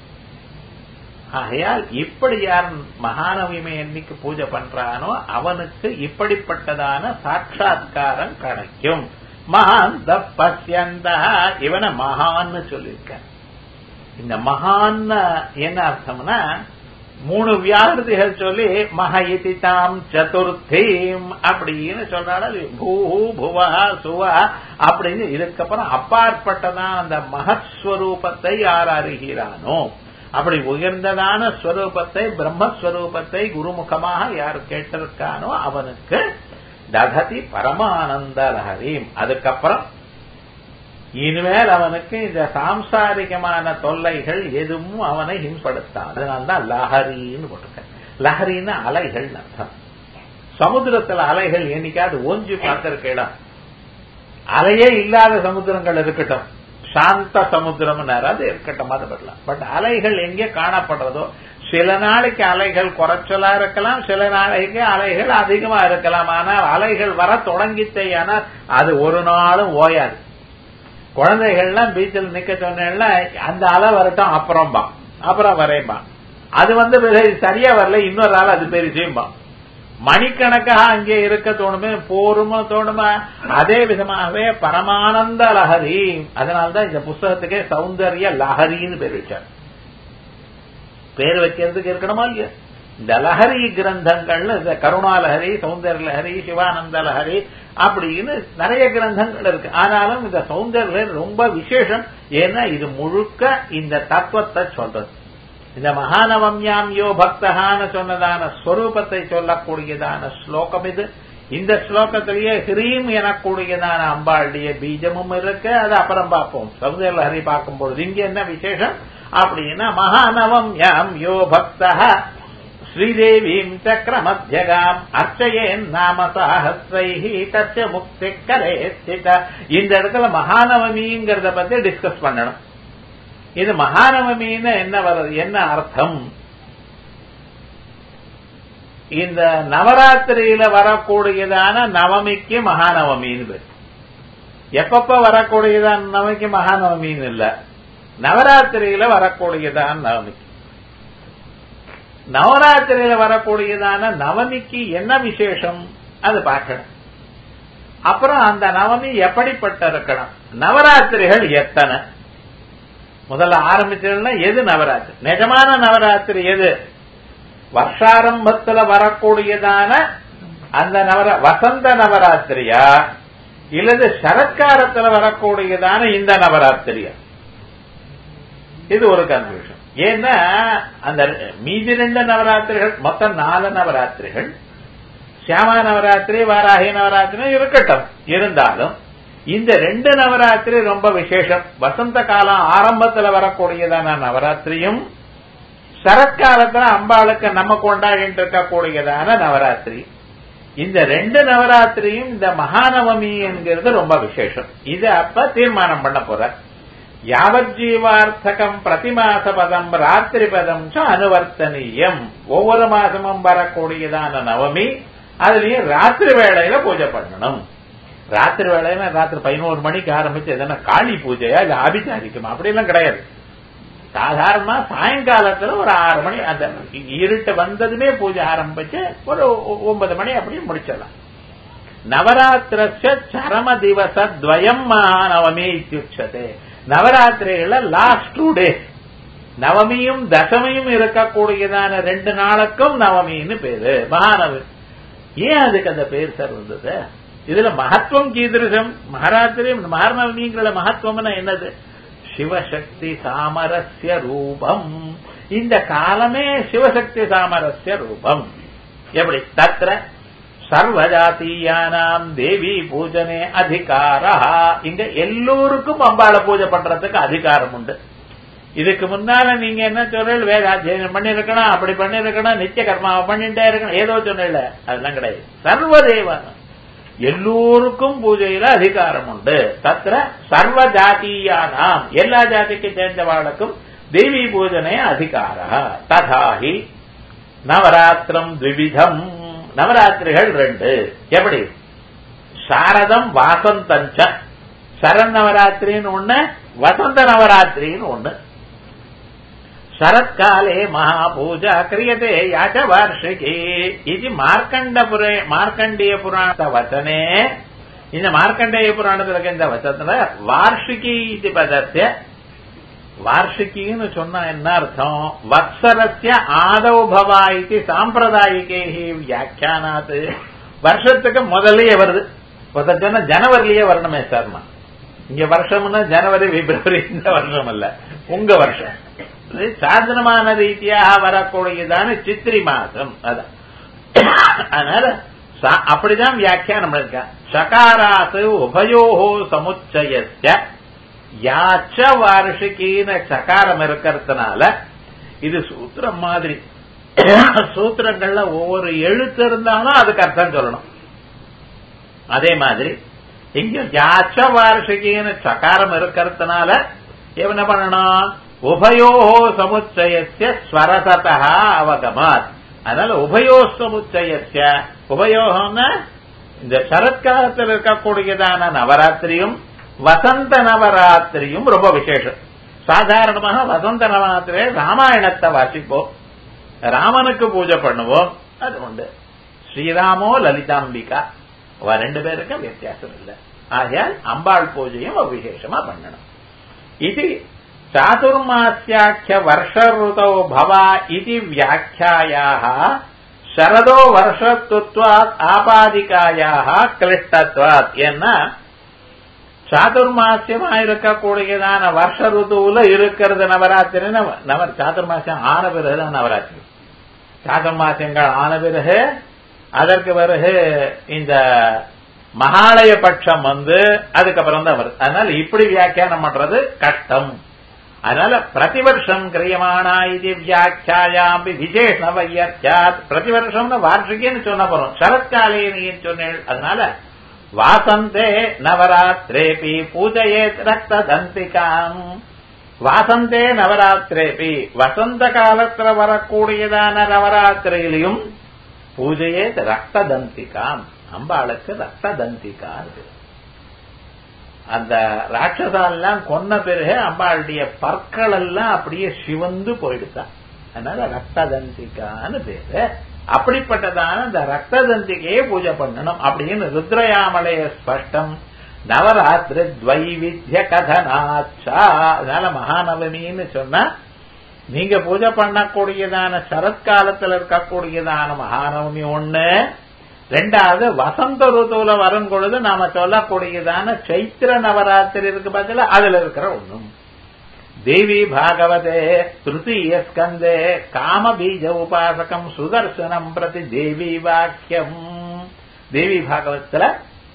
Speaker 1: ஆகையால் இப்படி யார் மகாநவமி அன்னைக்கு பூஜை பண்றானோ அவனுக்கு இப்படிப்பட்டதான சாட்சா்காரம் கிடைக்கும். மகாந்த பசியந்தா. இவனை மகான்னு சொல்லியிருக்க. இந்த மகான் என்ன அர்த்தம்னா மூணு வியாகிருதிகள் சொல்லி மகயிதிதாம் சதுர்த்தீம் அப்படின்னு சொல்றாள். பூ புவா சுவா அப்படின்னு இதுக்கப்புறம் அப்பாற்பட்டதான் அந்த மகஸ்வரூபத்தை யார் அறிகிறானோ, அப்படி உயர்ந்ததான ஸ்வரூபத்தை பிரம்மஸ்வரூபத்தை குருமுகமாக யார் கேட்டிருக்கானோ அவனுக்கு தகதி பரமானந்த லஹரீம். அதுக்கப்புறம் இனிமேல் அவனுக்கு இந்த சாம்சாரிகமான தொல்லைகள் எதுவும் அவனை ஹிம்சப்படுத்தாது. அதனால்தான் லஹரின்னு போட்டிருக்க. லஹரின்னு அலைகள் அர்த்தம். சமுத்திரத்துல அலைகள் என்னைக்காவது ஓஞ்சி பார்த்திருக்கா? அலையே இல்லாத சமுத்திரங்கள் இருக்கட்டும், சாந்த சமுத்திரம் அது இருக்கட்டும், அது படலாம். பட் அலைகள் எங்கே காணப்படுறதோ சில நாளைக்கு அலைகள் குறைச்சலா இருக்கலாம், சில நாளைக்கு அலைகள் அதிகமா இருக்கலாம். ஆனால் அலைகள் வர தொடங்கிட்டேனா அது ஒரு நாளும் ஓயாது. குழந்தைகள்லாம் பீச்சில் நிக்க சொன்னா அந்த அலை வரட்டும் அப்புறம்பா அப்புறம் வரையம்பா. அது வந்து சரியா வரல, இன்னொரு ஆள் அது பெருசும்பா. மணிக்கணக்காக அங்கே இருக்க தோணுமே, போருமோ தோணுமா. அதே விதமாகவே பரமானந்த லஹரி. அதனால்தான் இந்த புஸ்தகத்துக்கே சௌந்தர்ய லஹரின்னு பேர் வச்சார். பேர் வைக்கிறதுக்கு இருக்கணுமா இல்லையா? இந்த லஹரி கிரந்தங்கள்னு இந்த கருணா லஹரி, சௌந்தர்ய லஹரி, சிவானந்த லஹரி அப்படின்னு நிறைய கிரந்தங்கள் இருக்கு. ஆனாலும் இந்த சௌந்தர்ய ரொம்ப விசேஷம். ஏன்னா இது முழுக்க இந்த தத்துவத்தை சொல்றது. இந்த மகாநவம்யாம் யோ பக்தகான்னு சொன்னதான ஸ்வரூபத்தை சொல்லக்கூடியதான ஸ்லோகம் இது. இந்த ஸ்லோகத்திலேயே ஹிரீம் எனக்கூடியதான அம்பாளுடைய பீஜமும் இருக்கு. அது அப்புறம் பார்ப்போம், சௌந்தர்ய லஹரி பார்க்கும் பொழுது. இங்க என்ன விசேஷம் அப்படின்னா மகாநவம்யாம் யோ பக்தஹ ஸ்ரீதேவீம் சக்கர மத்தியகாம் அர்ச்சயேன் நாம சாஹஸ்ரைஹி தஸ்ய முக்தி கரே ஸ்திதா. இந்த இடத்துல மகாநவமிங்கிறத பத்தி டிஸ்கஸ் பண்ணணும். இது மகாநவமின்னு என்ன வருது, என்ன அர்த்தம்? இந்த நவராத்திரியில வரக்கூடியதான நவமிக்கு மகாநவமின்னு பேர். எப்பப்ப வரக்கூடியதான் நவமிக்கு மகாநவமின்னு இல்ல, நவராத்திரியில வரக்கூடியதான் நவமிக்கு. நவராத்திரியில வரக்கூடியதான நவமிக்கு என்ன விசேஷம் அது பார்க்கணும். அப்புறம் அந்த நவமி எப்படிப்பட்ட இருக்கணும், நவராத்திரிகள் எத்தனை, முதல்ல ஆரம்பிச்சதுன்னா எது நவராத்திரி, நிஜமான நவராத்திரி எது, வருஷாரம்பத்துல வரக்கூடியதான அந்த நவர வசந்த நவராத்திரியா இல்லது சரத்காலத்துல வரக்கூடியதான இந்த நவராத்திரியா, இது ஒரு கன்ஃபியூஷன். ஏன்னா அந்த மீதி ரெண்டு நவராத்திரிகள் மொத்தம் நாலு நவராத்திரிகள், சியாமா நவராத்திரி வாராகி நவராத்திரி இருக்கட்டும், இருந்தாலும் இந்த ரெண்டு நவராத்திரி ரொம்ப விசேஷம். வசந்த காலம் ஆரம்பத்தில் வரக்கூடியதான நவராத்திரியும் சரத்காலத்துல அம்பாளுக்கு நம்ம கொண்டாடிட்டு இருக்கக்கூடியதான நவராத்திரி, இந்த ரெண்டு நவராத்திரியும் இந்த மகாநவமி என்கிறது ரொம்ப விசேஷம். இது அப்ப தீர்மானம் பண்ண போற. யாவஜீவார்த்தகம் பிரதிமாச பதம் ராத்திரி பதம் அனுவர்த்தனீயம், ஒவ்வொரு மாசமும் வரக்கூடியதான நவமி அதுலயும் ராத்திரி வேளையில பூஜை பண்ணணும். ராத்திரி வேளையில ராத்திரி பதினோரு மணிக்கு ஆரம்பிச்சு எதனா காளி பூஜையா இல்ல ஆபிச்சாரிக்குமா அப்படிலாம் கிடையாது. சாதாரணமா சாயங்காலத்துல ஒரு ஆறு மணி அந்த இருட்டு வந்ததுமே பூஜை ஆரம்பிச்சு ஒரு ஒன்பது மணி அப்படியே முடிச்சிடலாம். நவராத்திரஸ்ய சரம திவச துவயம் மகாநவமி இத்தியுச்சதே. நவராத்திரிகள லாஸ்ட் டூ டேஸ் நவமியும் தசமியும் இருக்கக்கூடியதான ரெண்டு நாளுக்கும் நவமின்னு பேரு மகாநவமி. ஏன் அதுக்கு அந்த பேர் சார் வந்தது? இதுல மகத்துவம் கீதிருஷம். மகாராத்திரி மகாநவமிங்கிற மகத்துவம்னா என்னது? சிவசக்தி சாமரஸ்ய ரூபம். இந்த காலமே சிவசக்தி சாமரஸ்ய ரூபம். எப்படி? தத்ர சர்வஜாத்தியானாம் தேவி பூஜனே அதிகாரா. இங்க எல்லோருக்கும் அம்பாளை பூஜை பண்றதுக்கு அதிகாரம் உண்டு. இதுக்கு முன்னால நீங்க என்ன சொல்ற, வேதாத்தியனம் பண்ணிருக்கணும், அப்படி பண்ணிருக்கணும், நித்திய கர்மாவை பண்ணிட்டே இருக்கணும், ஏதோ சொன்ன அதெல்லாம் கிடையாது. சர்வதேவானம் எல்லோருக்கும் பூஜையில அதிகாரம் உண்டு. தத்திர சர்வ ஜாத்தியானாம் எல்லா ஜாதிக்கு சேர்ந்தவாளுக்கும் தேவி பூஜனே அதிகாரா. ததாஹி நவராத்திரம் த்விவிதம். நவராத்திரிகள் ரெண்டு. எப்படி? சாரதம் வாசந்தஞ்ச. சரண் நவராத்திரின்னு ஒண்ணு, வசந்த நவராத்திரின்னு ஒண்ணு. சரத்காலே மகாபூஜா கிரியதே யாச்ச வார்ஷிகி. இது மார்க்கண்டபுரே மார்க்கண்டேய புராண வச்சனே. இந்த மார்க்கண்டேய புராணத்துல இந்த வச்சத்துல வார்ஷிகி இது பதத்திய. வார்ஷிகின்னு சொன்னா என்ன அர்த்தம்? வத்சரஸ்ய ஆதௌ பவா இது சாம்பிரதாயிகே வியாக்கியானாத். வருஷத்துக்கு முதல்லயே வருது. சொன்னா ஜனவரிலேயே வரணுமே சார்மா. இங்க வருஷம்னா ஜனவரி பிப்ரவரி இந்த வருஷம் அல்ல, உங்க வருஷம். சாதனமான ரீதியாக வரக்கூடியதான சித்திரை மாசம். அதான் அதனால அப்படிதான் வியாக்கியானம் இருக்கா. சகாராத்து உபயோகோ சமுச்சயஸ்ய யாச்ச வார்ஷிகின்னு சகாரம் இருக்கிறதுனால இது சூத்திரம் மாதிரி. சூத்திரங்கள்ல ஒவ்வொரு எழுத்து இருந்தாலும் அதுக்கு அர்த்தம் சொல்லணும். அதே மாதிரி இங்க யாச்ச வார்ஷிகின்னு சகாரம் இருக்கிறதுனால என்ன பண்ணணும்? உபயோகோ சமுச்சயஸ்ய ஸ்வரசதா அவகமாத். அதனால உபயோ சமுச்சயஸ்ய, உபயோகம்னா இந்த சரத்காலத்தில் இருக்கக்கூடியதான நவராத்திரியும் வசந்த நவராத்திரியும் ரொம்ப விசேஷம். சாதாரணமாக வசந்த நவராத்திரியை ராமாயணத்தை வாசிப்போம், ராமனுக்கு பூஜை பண்ணுவோம், அது உண்டு. ஸ்ரீராமோ லலிதாம்பிகா அவ ரெண்டு பேருக்கும் வித்தியாசம் இல்லை. ஆகையால் அம்பாள் பூஜையும் விசேஷமா பண்ணணும். இது சாதுர்மாஸ்யாख्य वर्ष ऋतौ भवा इति व्याख्यायाः शरदो वर्षत्वात् ஆபாதிகாயாः கிளிஷ்டத்வாத். ஏன்னா சாதுர்மாசியமா இருக்கக்கூடியதான வருஷ ருதுவுல இருக்கிறது நவராத்திரி. நவ சாதுர்மாசியம் ஆன பிறகுதான் நவராத்திரி. சாதுர்மாசியங்கள் ஆன பிறகு அதற்கு பிறகு இந்த மகாலய பட்சம் வந்து அதுக்கப்புறம் தான் வருது. அதனால இப்படி வியாக்கியானம் பண்றது கஷ்டம். அதனால பிரதிவர்ஷம் கிரியமானா இது வியாக்கியாயாம் விசேஷ வையர்த்தியாத். பிரதிவர்ஷம்னு வார்ஷிகன்னு சொன்ன போறோம், சரத்காலேன்னு சொன்னேன். அதனால வாசந்தே நவராத்திரேபி பூஜையே ரக்த தந்திகாம். வாசந்தே நவராத்திரேபி வசந்த காலத்துல வரக்கூடியதான நவராத்திரியிலையும் பூஜையே ரத்த தந்திகாம் அம்பாளுக்கு ரத்த தந்திகா இருக்கு. அந்த ராட்சசாலாம் கொன்ன பிறகு அம்பாளுடைய பற்கள் எல்லாம் அப்படியே சிவந்து போயிடுதான். அதனால ரத்த தந்திகான்னு பேரு. அப்படிப்பட்டதான இந்த ரத்த தந்திகையே பூஜை பண்ணணும் அப்படின்னு ருத்ரயாமலைய ஸ்பஷ்டம். நவராத்திரி துவைவித்ய கதனாச்சா. அதனால மகாநவமின்னு சொன்னா நீங்க பூஜை பண்ணக்கூடியதான சரத்காலத்தில் இருக்கக்கூடியதான மகாநவமி ஒண்ணு, ரெண்டாவது வசந்த ருதுல வரும் பொழுது நாம சொல்லக்கூடியதான சைத்திர நவராத்திரி இருக்கு பதில அதுல இருக்கிற ஒண்ணும். தேவி பாகவதே திருத்தீய ஸ்கந்தே காம பீஜ உபாசகம் சுதர்சனம் பிரதி தேவி வாக்கியம். தேவி பாகவத்துல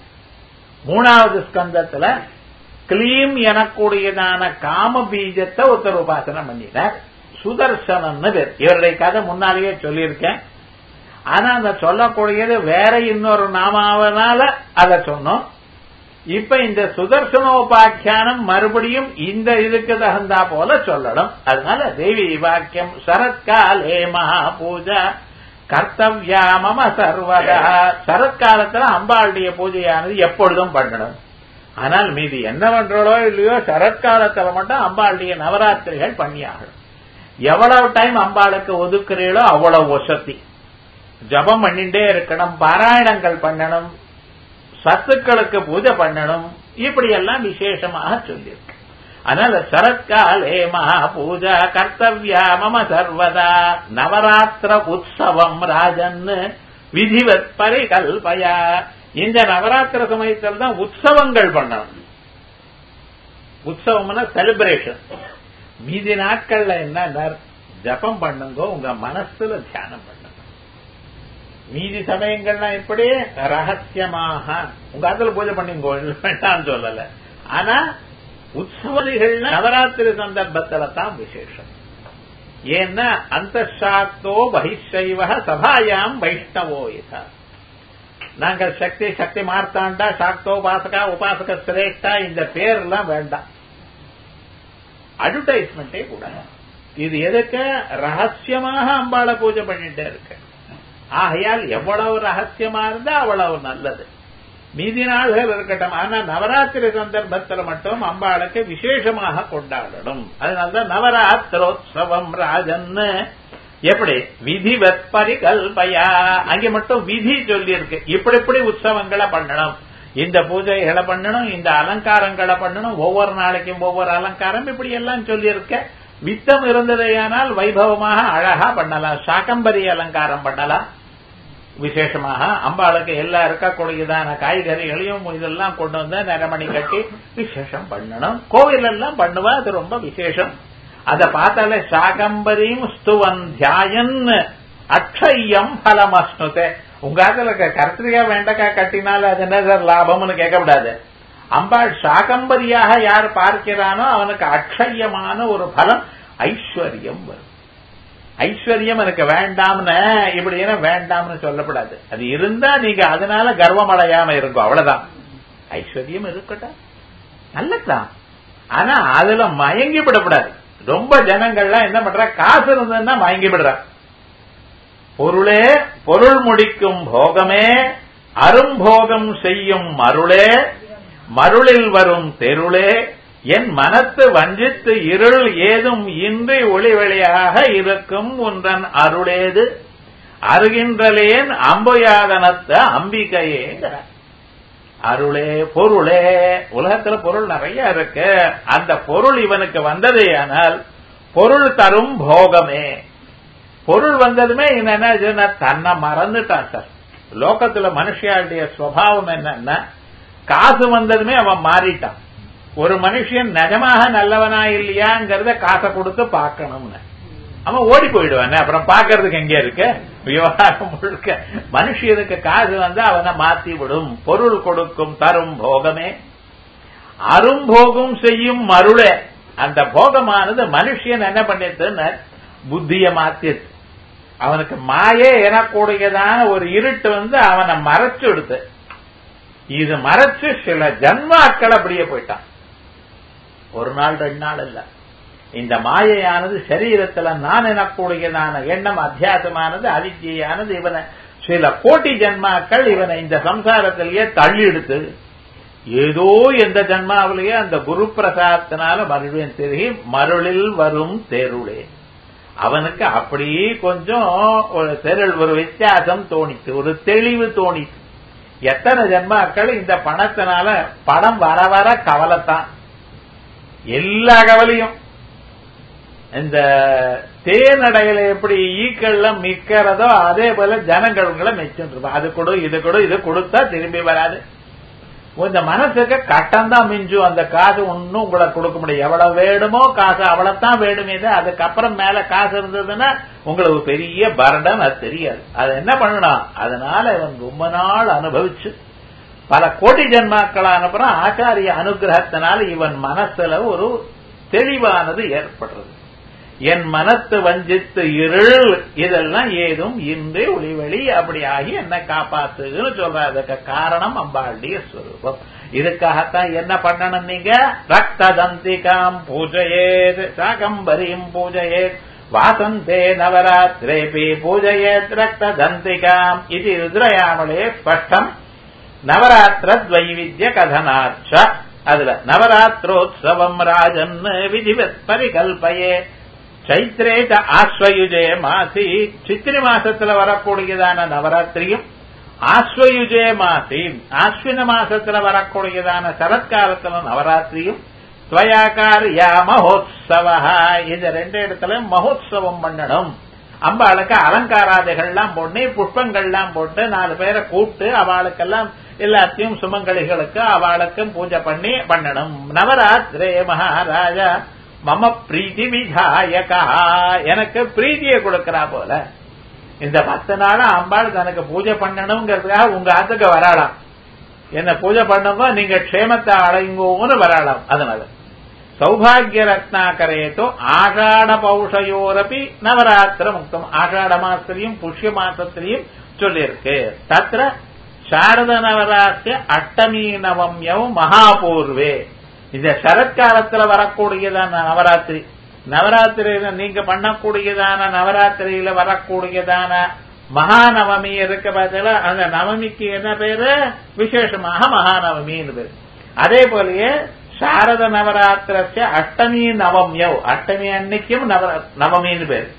Speaker 1: மூணாவது ஸ்கந்தத்துல கிளீம் எனக்கூடியதான காம பீஜத்தை ஒருத்தர் உபாசனம் பண்ணிட்டார். சுதர்சனம்னு பேர். இவருடைய கதை முன்னாலேயே சொல்லியிருக்கேன். ஆனா அந்த சொல்லக்கூடியது வேற இன்னொரு நாமாவனால அதை சொன்னோம். இப்ப இந்த சுதர்சனோபாக்கியானம் மறுபடியும் இந்த இதுக்கு தகுந்தா போல சொல்லணும். அதனால தேவி வாக்கியம் சரத்காலே மகா பூஜா கர்த்தவ்யா மம சர்வதா. சரத்காலத்துல அம்பாளுடைய பூஜையானது எப்பொழுதும் பண்ணணும். ஆனால் மீதி என்ன பண்றோளோ இல்லையோ சரத்காலத்துல மட்டும் அம்பாளுடைய நவராத்திரிகள் பண்ணியாகணும். எவ்வளவு டைம் அம்பாளுக்கு ஒதுக்குறீங்களோ அவ்வளவு வசதி. ஜபம் பண்ணிட்டே இருக்கணும், பாராயணங்கள் பண்ணணும், சத்துக்களுக்கு பூஜை பண்ணணும், இப்படி எல்லாம் விசேஷமாக சொல்லியிருக்கு. அதனால சரத்காலே மகா பூஜா கர்த்தவ்யா மம சர்வதா நவராத்திர உற்சவம் ராஜன் விதிவத் பரிகல்பயா. இந்த நவராத்திர சமயத்தில் தான் உற்சவங்கள் பண்ணணும். உற்சவம்னா செலிப்ரேஷன். மீதி நாட்கள்ல என்ன ஜபம் பண்ணுங்க, உங்க மனசுல தியானம் பண்ணுங்க. மீதி சமயங்கள்லாம் எப்படி ரகசியமாக உங்க அதுல பூஜை பண்ணிங்கோ வேண்டாம் சொல்லல. ஆனா உற்சவங்கள் நவராத்திரி சந்தர்ப்பத்துல தான் விசேஷம். ஏன்னா அந்த சாக்தோ பகிஷைவ சபாயாம் வைஷ்ணவோ இதா. நாங்கள் சக்தி சக்தி மார்த்தாண்டா சாக்தோ உபாசகா உபாசக சிரேஷ்டா இந்த பேர்லாம் வேண்டாம். அட்வர்டைஸ்மெண்டே கூட. இது எதுக்கு ரகசியமாக அம்பாளை பூஜை பண்ணிட்டே இருக்கு. ஆகையால் எவ்வளவு ரகசியமா இருந்தா அவ்வளவு நல்லது. மீதி நாள்கள் இருக்கட்டும். ஆனா நவராத்திரி சந்தர்ப்பத்தில் மட்டும் அம்பாளுக்கு விசேஷமாக கொண்டாடணும். அதனால்தான் நவராத்திரோத்சவம் ராஜன். எப்படி விதிவத் பரிகல்பயா. அங்கே மட்டும் விதி சொல்லி இருக்கு. இப்படி இப்படி உற்சவங்களை பண்ணணும், இந்த பூஜைகளை பண்ணணும், இந்த அலங்காரங்களை பண்ணணும், ஒவ்வொரு நாளைக்கும் ஒவ்வொரு அலங்காரம் இப்படி எல்லாம் சொல்லி இருக்க. மித்தம் இருந்ததையானால் வைபவமாக அழகா பண்ணலாம். சாகம்பரி அலங்காரம் பண்ணலாம். விசேஷமாக அம்பாளுக்கு எல்லாம் இருக்கக்கூடியதான காய்கறிகளையும் இதெல்லாம் கொண்டு வந்து நரமணி கட்டி விசேஷம் பண்ணணும். கோவில் எல்லாம் பண்ணுவா, அது ரொம்ப விசேஷம். அதை பார்த்தாலே சாகம்பரியும் ஸ்துவன் தியாயன் அக்ஷயம் பலமஸ்னுதே. உங்க அதுல கர்த்திரிக்காய் வெண்டைக்காய் கட்டினால அது என்ன சார் லாபம்னு கேட்கக்கூடாது. அம்பாள் சாகம்பரியாக யார் பார்க்கிறானோ அவனுக்கு அக்ஷயமான ஒரு பலம் ஐஸ்வர்யம் வரும். ஐஸ்வர்யம் எனக்கு வேண்டாம்னு இப்படி வேண்டாம்னு சொல்லப்படாது. அது இருந்தா நீங்க அதனால கர்வம் அடையாம இருக்கும், அவ்வளவுதான். ஐஸ்வர்யம் இருக்கட்டும், நல்லதான். ஆனா அதுல மயங்கி விடப்படாது. ரொம்ப ஜனங்கள்லாம் என்ன பண்ற, காசு இருந்ததுன்னா மயங்கி விடுற. பொருளே பொருள் முடிக்கும் போகமே அரும்போகம் செய்யும் மருளே மருளில் வரும் தெருளே என் மனத்து வஞ்சித்து இருள் ஏதும் இன்றி ஒளிவெளியாக இருக்கும் உன்றன் அருளேது அருகின்றலேன் அம்புயாதனத்த அம்பிகையே. அருளே பொருளே. உலகத்துல பொருள் நிறைய இருக்கு. அந்த பொருள் இவனுக்கு வந்ததேயானால் பொருள் தரும் போகமே. பொருள் வந்ததுமே என்ன, தன்னை மறந்துட்டான் சார். லோகத்துல மனுஷியாளுடைய சுவாவம் என்னன்னா, காசு வந்ததுமே அவன் மாறிட்டான். ஒரு மனுஷன் நிஜமாக நல்லவனா இல்லையாங்கிறத காசை கொடுத்து பார்க்கணும்னு அவன் ஓடி போயிடுவான். அப்புறம் பாக்கிறதுக்கு எங்க இருக்கு விவகாரம் முழுக்க. மனுஷனுக்கு காசு வந்து அவனை மாத்தி விடும். பொருள் கொடுக்கும் தரும் போகமே அரும்போகம் செய்யும் மருளே. அந்த போகமானது மனுஷன் என்ன பண்ணிட்டுன்னு புத்திய மாத்திட்டு அவனுக்கு மாயே எனக்கூடியதான ஒரு இருட்டு வந்து அவனை மறைச்சு எடுத்து, இது மறைச்சு சில ஜன்மாக்கள் அப்படியே போயிட்டான். ஒரு நாள் ரெண்டு நாள் இல்ல, இந்த மாயையானது சரீரத்துல நான் எனக்கூடியதான எண்ணம் அத்தியாசமானது அவித்யானது இவனை சில கோட்டி ஜன்மாக்கள் இவனை இந்த சம்சாரத்திலேயே தள்ளி எடுத்து ஏதோ எந்த ஜன்மாவிலேயே அந்த குரு பிரசாதத்தினால மறுபடியும் திருகி மருளில் வரும் தேருளே அவனுக்கு அப்படியே கொஞ்சம் ஒரு தெருள் ஒரு வித்தியாசம் தோணித்து ஒரு தெளிவு தோணித்து. எத்தனை ஜன்மாக்கள் இந்த பணத்தினால பணம் வர வர கவலைத்தான், எல்லா கவலையும். இந்த தேனடையில எப்படி ஈக்கள்ல மிக்கிறதோ அதே போல ஜனங்கள் உங்களை மெச்சுட்டு அது கொடு இது கொடு இது கொடுத்தா திரும்பி வராது. இந்த மனசுக்கு கட்டம் தான் மிஞ்சும். அந்த காசு ஒன்னும் உங்களை கொடுக்க முடியும். எவ்வளவு வேணுமோ காசு அவ்வளவுதான் வேணுமே. அதுக்கப்புறம் மேல காசு இருந்ததுன்னா உங்களுக்கு பெரிய பர்டன் அது தெரியாது. அது என்ன பண்ணணும்? அதனால இவன் ரொம்ப நாள் அனுபவிச்சு பல கோடி ஜன்மாக்களான அப்புறம் ஆச்சாரிய அனுகிரகத்தினால இவன் மனசுல ஒரு தெளிவானது ஏற்படுறது. என் மனத்து வஞ்சித்து இருள் இதெல்லாம் ஏதும் இன்றே ஒளிவெளி அப்படி ஆகி என்ன காப்பாத்துன்னு சொல்ற. அதுக்கு காரணம் அம்பாளுடைய ஸ்வரூபம். இதுக்காகத்தான் என்ன பண்ணணும்? நீங்க ரக்த தந்திகாம் பூஜையேத் சாகம்பரியும் பூஜையேத் வாசந்தே நவராத்திரேபி பூஜையேத் ரக்த தந்திகாம் இது ருத்ரயாமலே ஸ்பஷ்டம். நவராத்திர வைவித்ய கதனாச்ச அதுல நவராத்திரோத்சவம் ராஜன் விதிவத் பரிகல்பயே சைத்ரேத ஆஸ்வயுஜே மாசி சித்திரை மாசத்துல வரக்கூடியதான நவராத்திரியும் ஆஸ்வயுஜே மாசி ஆஸ்வின மாசத்துல வரக்கூடியதான சரத்காலத்துல நவராத்திரியும் ஸ்வயாகாரியா மகோத்சவ இந்த ரெண்டு இடத்துல மகோத்சவம் பண்ணணும். அம்பாளுக்கு அலங்காராதைகள்லாம் போட்டு புஷ்பங்கள்லாம் போட்டு நாலு பேரை கூப்பிட்டு அவளுக்கெல்லாம் எல்லாத்தையும் சுமங்கலிகளுக்கு அவளுக்கும் பூஜை பண்ணி பண்ணணும். நவராத்திரே மகாராஜா மம பிரீதி விதாயகா எனக்கு பிரீதியை கொடுக்கறா போல இந்த பத்து நாளா அம்பாள் தனக்கு பூஜை பண்ணணுங்கிறதுக்காக உங்க ஆத்துக்கு வராளாம். என்ன பூஜை பண்ணுங்க நீங்க க்ஷேமத்தை அடைங்கோன்னு வராளாம். அதனால சௌபாகிய ரத்னாகரேதோ ஆஷாட பௌஷயோரபி நவராத்திர முக்தம் ஆஷாட மாசத்திலையும் புஷ்ய மாசத்திலையும் சொல்லியிருக்கு. தத்ர சாரத நவராத்திர அஷ்டமி நவம்யம் மகாபூர்வே இந்த சரத்காலத்துல வரக்கூடியதான நவராத்திரி நவராத்திரியில நீங்க பண்ணக்கூடியதான நவராத்திரியில வரக்கூடியதான மகாநவமி இருக்க பார்த்தீங்களா? அந்த நவமிக்கு என்ன பேரு? விசேஷமாக மகாநவமின்னு பேரு. அதே போலயே சாரத நவராத்திரத்தை அஷ்டமி நவம்யவ் அஷ்டமி அன்னைக்கும் நவமின்னு பேரு,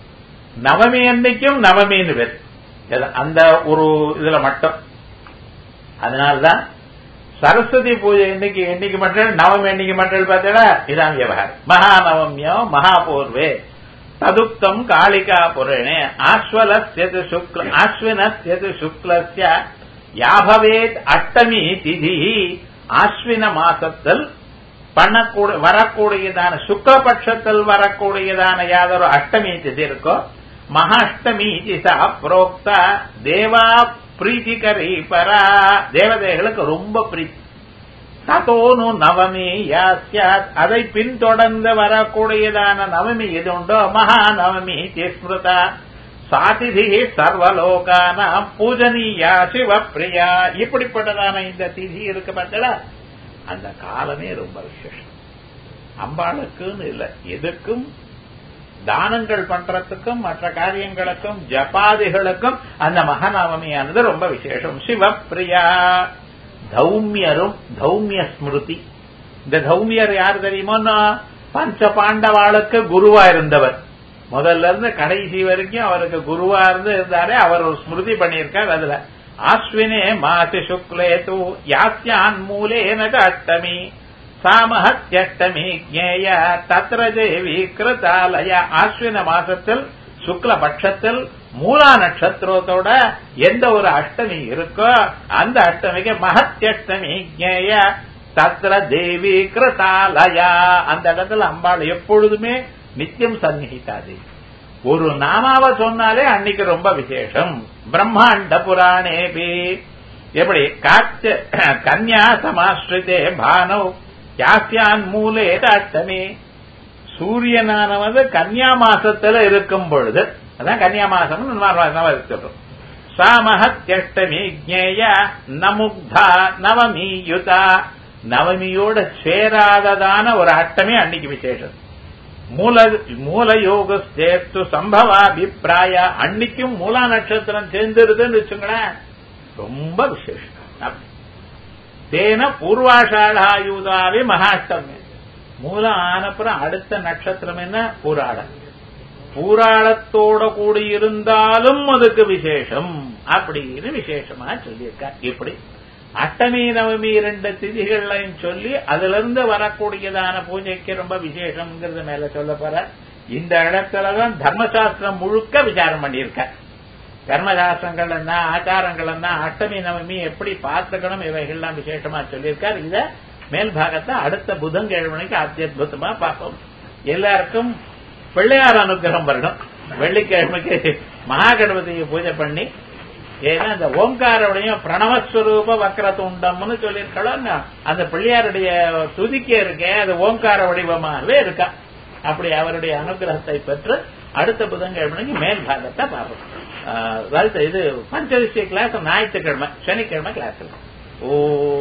Speaker 1: நவமி அன்னைக்கும் நவமின்னு பேரு. அந்த ஒரு இதுல மட்டும். அதனால்தான் சரஸ்வதி பூஜை இன்னைக்கு என்னைக்கு மற்றல் நவமி என்னைக்கு மற்றல் பார்த்தா இதான் விவகாரம். மகாநவமியம் மகாபூர்வே ததுக்தம் காளிகா புரணே ஆஸ்வலஸ்யது சுக்ல ஆஸ்வினஸ்யது சுக்லஸ்ய யாபவேத் அஷ்டமி திதி ஆஸ்வின மாசத்தில் பண்ணக்கூட வரக்கூடியதான சுக்லபட்சத்தில் வரக்கூடியதான யாதொரு அஷ்டமி திதி இருக்கோ மகாஷ்டமி திசா புரோக்தா தேவா பிரீத்திகரி பரா தேவதைகளுக்கு ரொம்ப பிரீத்தி. ததோனு நவமி யாஸ்யாத் அதை பின்தொடர்ந்து வரக்கூடியதான நவமி எது உண்டோ மகாநவமி ஸ்மிருதா சாதிதி சர்வலோகான பூஜனீயா சிவப்பிரியா. இப்படிப்பட்டதான இந்த திதி இருக்கு பார்த்தா அந்த காலமே ரொம்ப விசேஷம். அம்பாளுக்குன்னு இல்லை, எதுக்கும் தானங்கள் பண்றதுக்கும் மற்ற காரியங்களுக்கும் ஜபாதிகளுக்கும் அந்த மகாநவமியானது ரொம்ப விசேஷம். சிவப்பிரியா தௌமியரும் தௌமிய ஸ்மிருதி. இந்த தௌமியர் யார் தெரியுமோன்னா பஞ்ச பாண்டவாளுக்கு குருவா இருந்தவர். முதல்ல இருந்து கடைசி வரைக்கும் அவருக்கு குருவா இருந்து இருந்தாரே அவர் ஒரு ஸ்மிருதி பண்ணியிருக்கார். அதுல ஆஸ்வினே மாசி சுக்லே தூ யாஸ்யான் மூலேன அஷ்டமி சாமஹத்யஷ்டமி ஜேய தத்ர தேவி கிருதாலய. ஆஸ்வின மாசத்தில் சுக்ல பட்சத்தில் மூலா நட்சத்திரத்தோட எந்த ஒரு அஷ்டமி இருக்கோ அந்த அஷ்டமிக்கு மகத்யஷ்டமி ஜேய தத்ர தேவி கிருதாலயா. அந்த இடத்துல அம்பாள் எப்பொழுதுமே நித்தியம் சந்நிகிதாதி. ஒரு நாமாவை சொன்னாலே அன்னைக்கு ரொம்ப விசேஷம். பிரம்மாண்ட புராணேபி எப்படி காச்ச கன்யா சமாஸ்ரிதே பானவ் யாஸ்யான் மூலே அஷ்டமி. சூரியனானவது கன்யா மாசத்துல இருக்கும் பொழுது அதான் கன்யா மாசம் சொல்றோம். சாமஹத்யஷ்டமி ஜேய நமுக்தா நவமியுதா. நவமியோட சேராததான ஒரு அஷ்டமி அன்னைக்கு விசேஷம். மூல மூல யோக சேர்த்து சம்பவாபிப்பிராய அன்னைக்கும் மூலா நட்சத்திரம் சேர்ந்துருதுன்னு வச்சுங்களேன், ரொம்ப விசேஷம். தேன பூர்வாஷாடாயுதாவே மகாஷ்டமி. மூலம் ஆனப்புறம் அடுத்த நட்சத்திரம் என்ன? பூராடம். பூராடத்தோட கூடி இருந்தாலும் அதுக்கு விசேஷம் அப்படின்னு விசேஷமா சொல்லியிருக்க. இப்படி அஷ்டமி நவமி ரெண்டு திதிகளையும் சொல்லி அதுல இருந்து வரக்கூடியதான பூஜைக்கு ரொம்ப விசேஷம்ங்கிறது மேல சொல்ல போற. இந்த இடத்துலதான் தர்மசாஸ்திரம் முழுக்க விசாரம் பண்ணியிருக்க. தர்மசாஸ்திரங்கள் என்ன, ஆச்சாரங்கள் என்ன, அஷ்டமி நவமி எப்படி பார்த்துக்கணும், இவைகள்லாம் விசேஷமா சொல்லியிருக்கார். இத மேல் பாகத்தை அடுத்த புதன்கிழமைக்கு அத்தியுதமா பார்ப்போம். எல்லாருக்கும் பிள்ளையார் அனுகிரகம் வரணும். வெள்ளிக்கிழமைக்கு மகா கணபதியை பூஜை பண்ணி, ஏன்னா இந்த ஓங்காரோடைய பிரணவஸ்வரூப வக்ரதுண்டம்னு சொல்லியிருக்கலாம். அந்த பிள்ளையாருடைய துதிக்கே இருக்கே அது ஓங்கார வடிவமாகவே இருக்கா. அப்படி அவருடைய அனுகிரகத்தை பெற்று அடுத்த புதன்கிழமைக்கு மேல் பாகத்தை பார்ப்போம். இது பஞ்சதிஷ்ய கிளாஸ் ஞாயிற்றுக்கிழமை, சனிக்கிழமை கிளாஸ். ஓ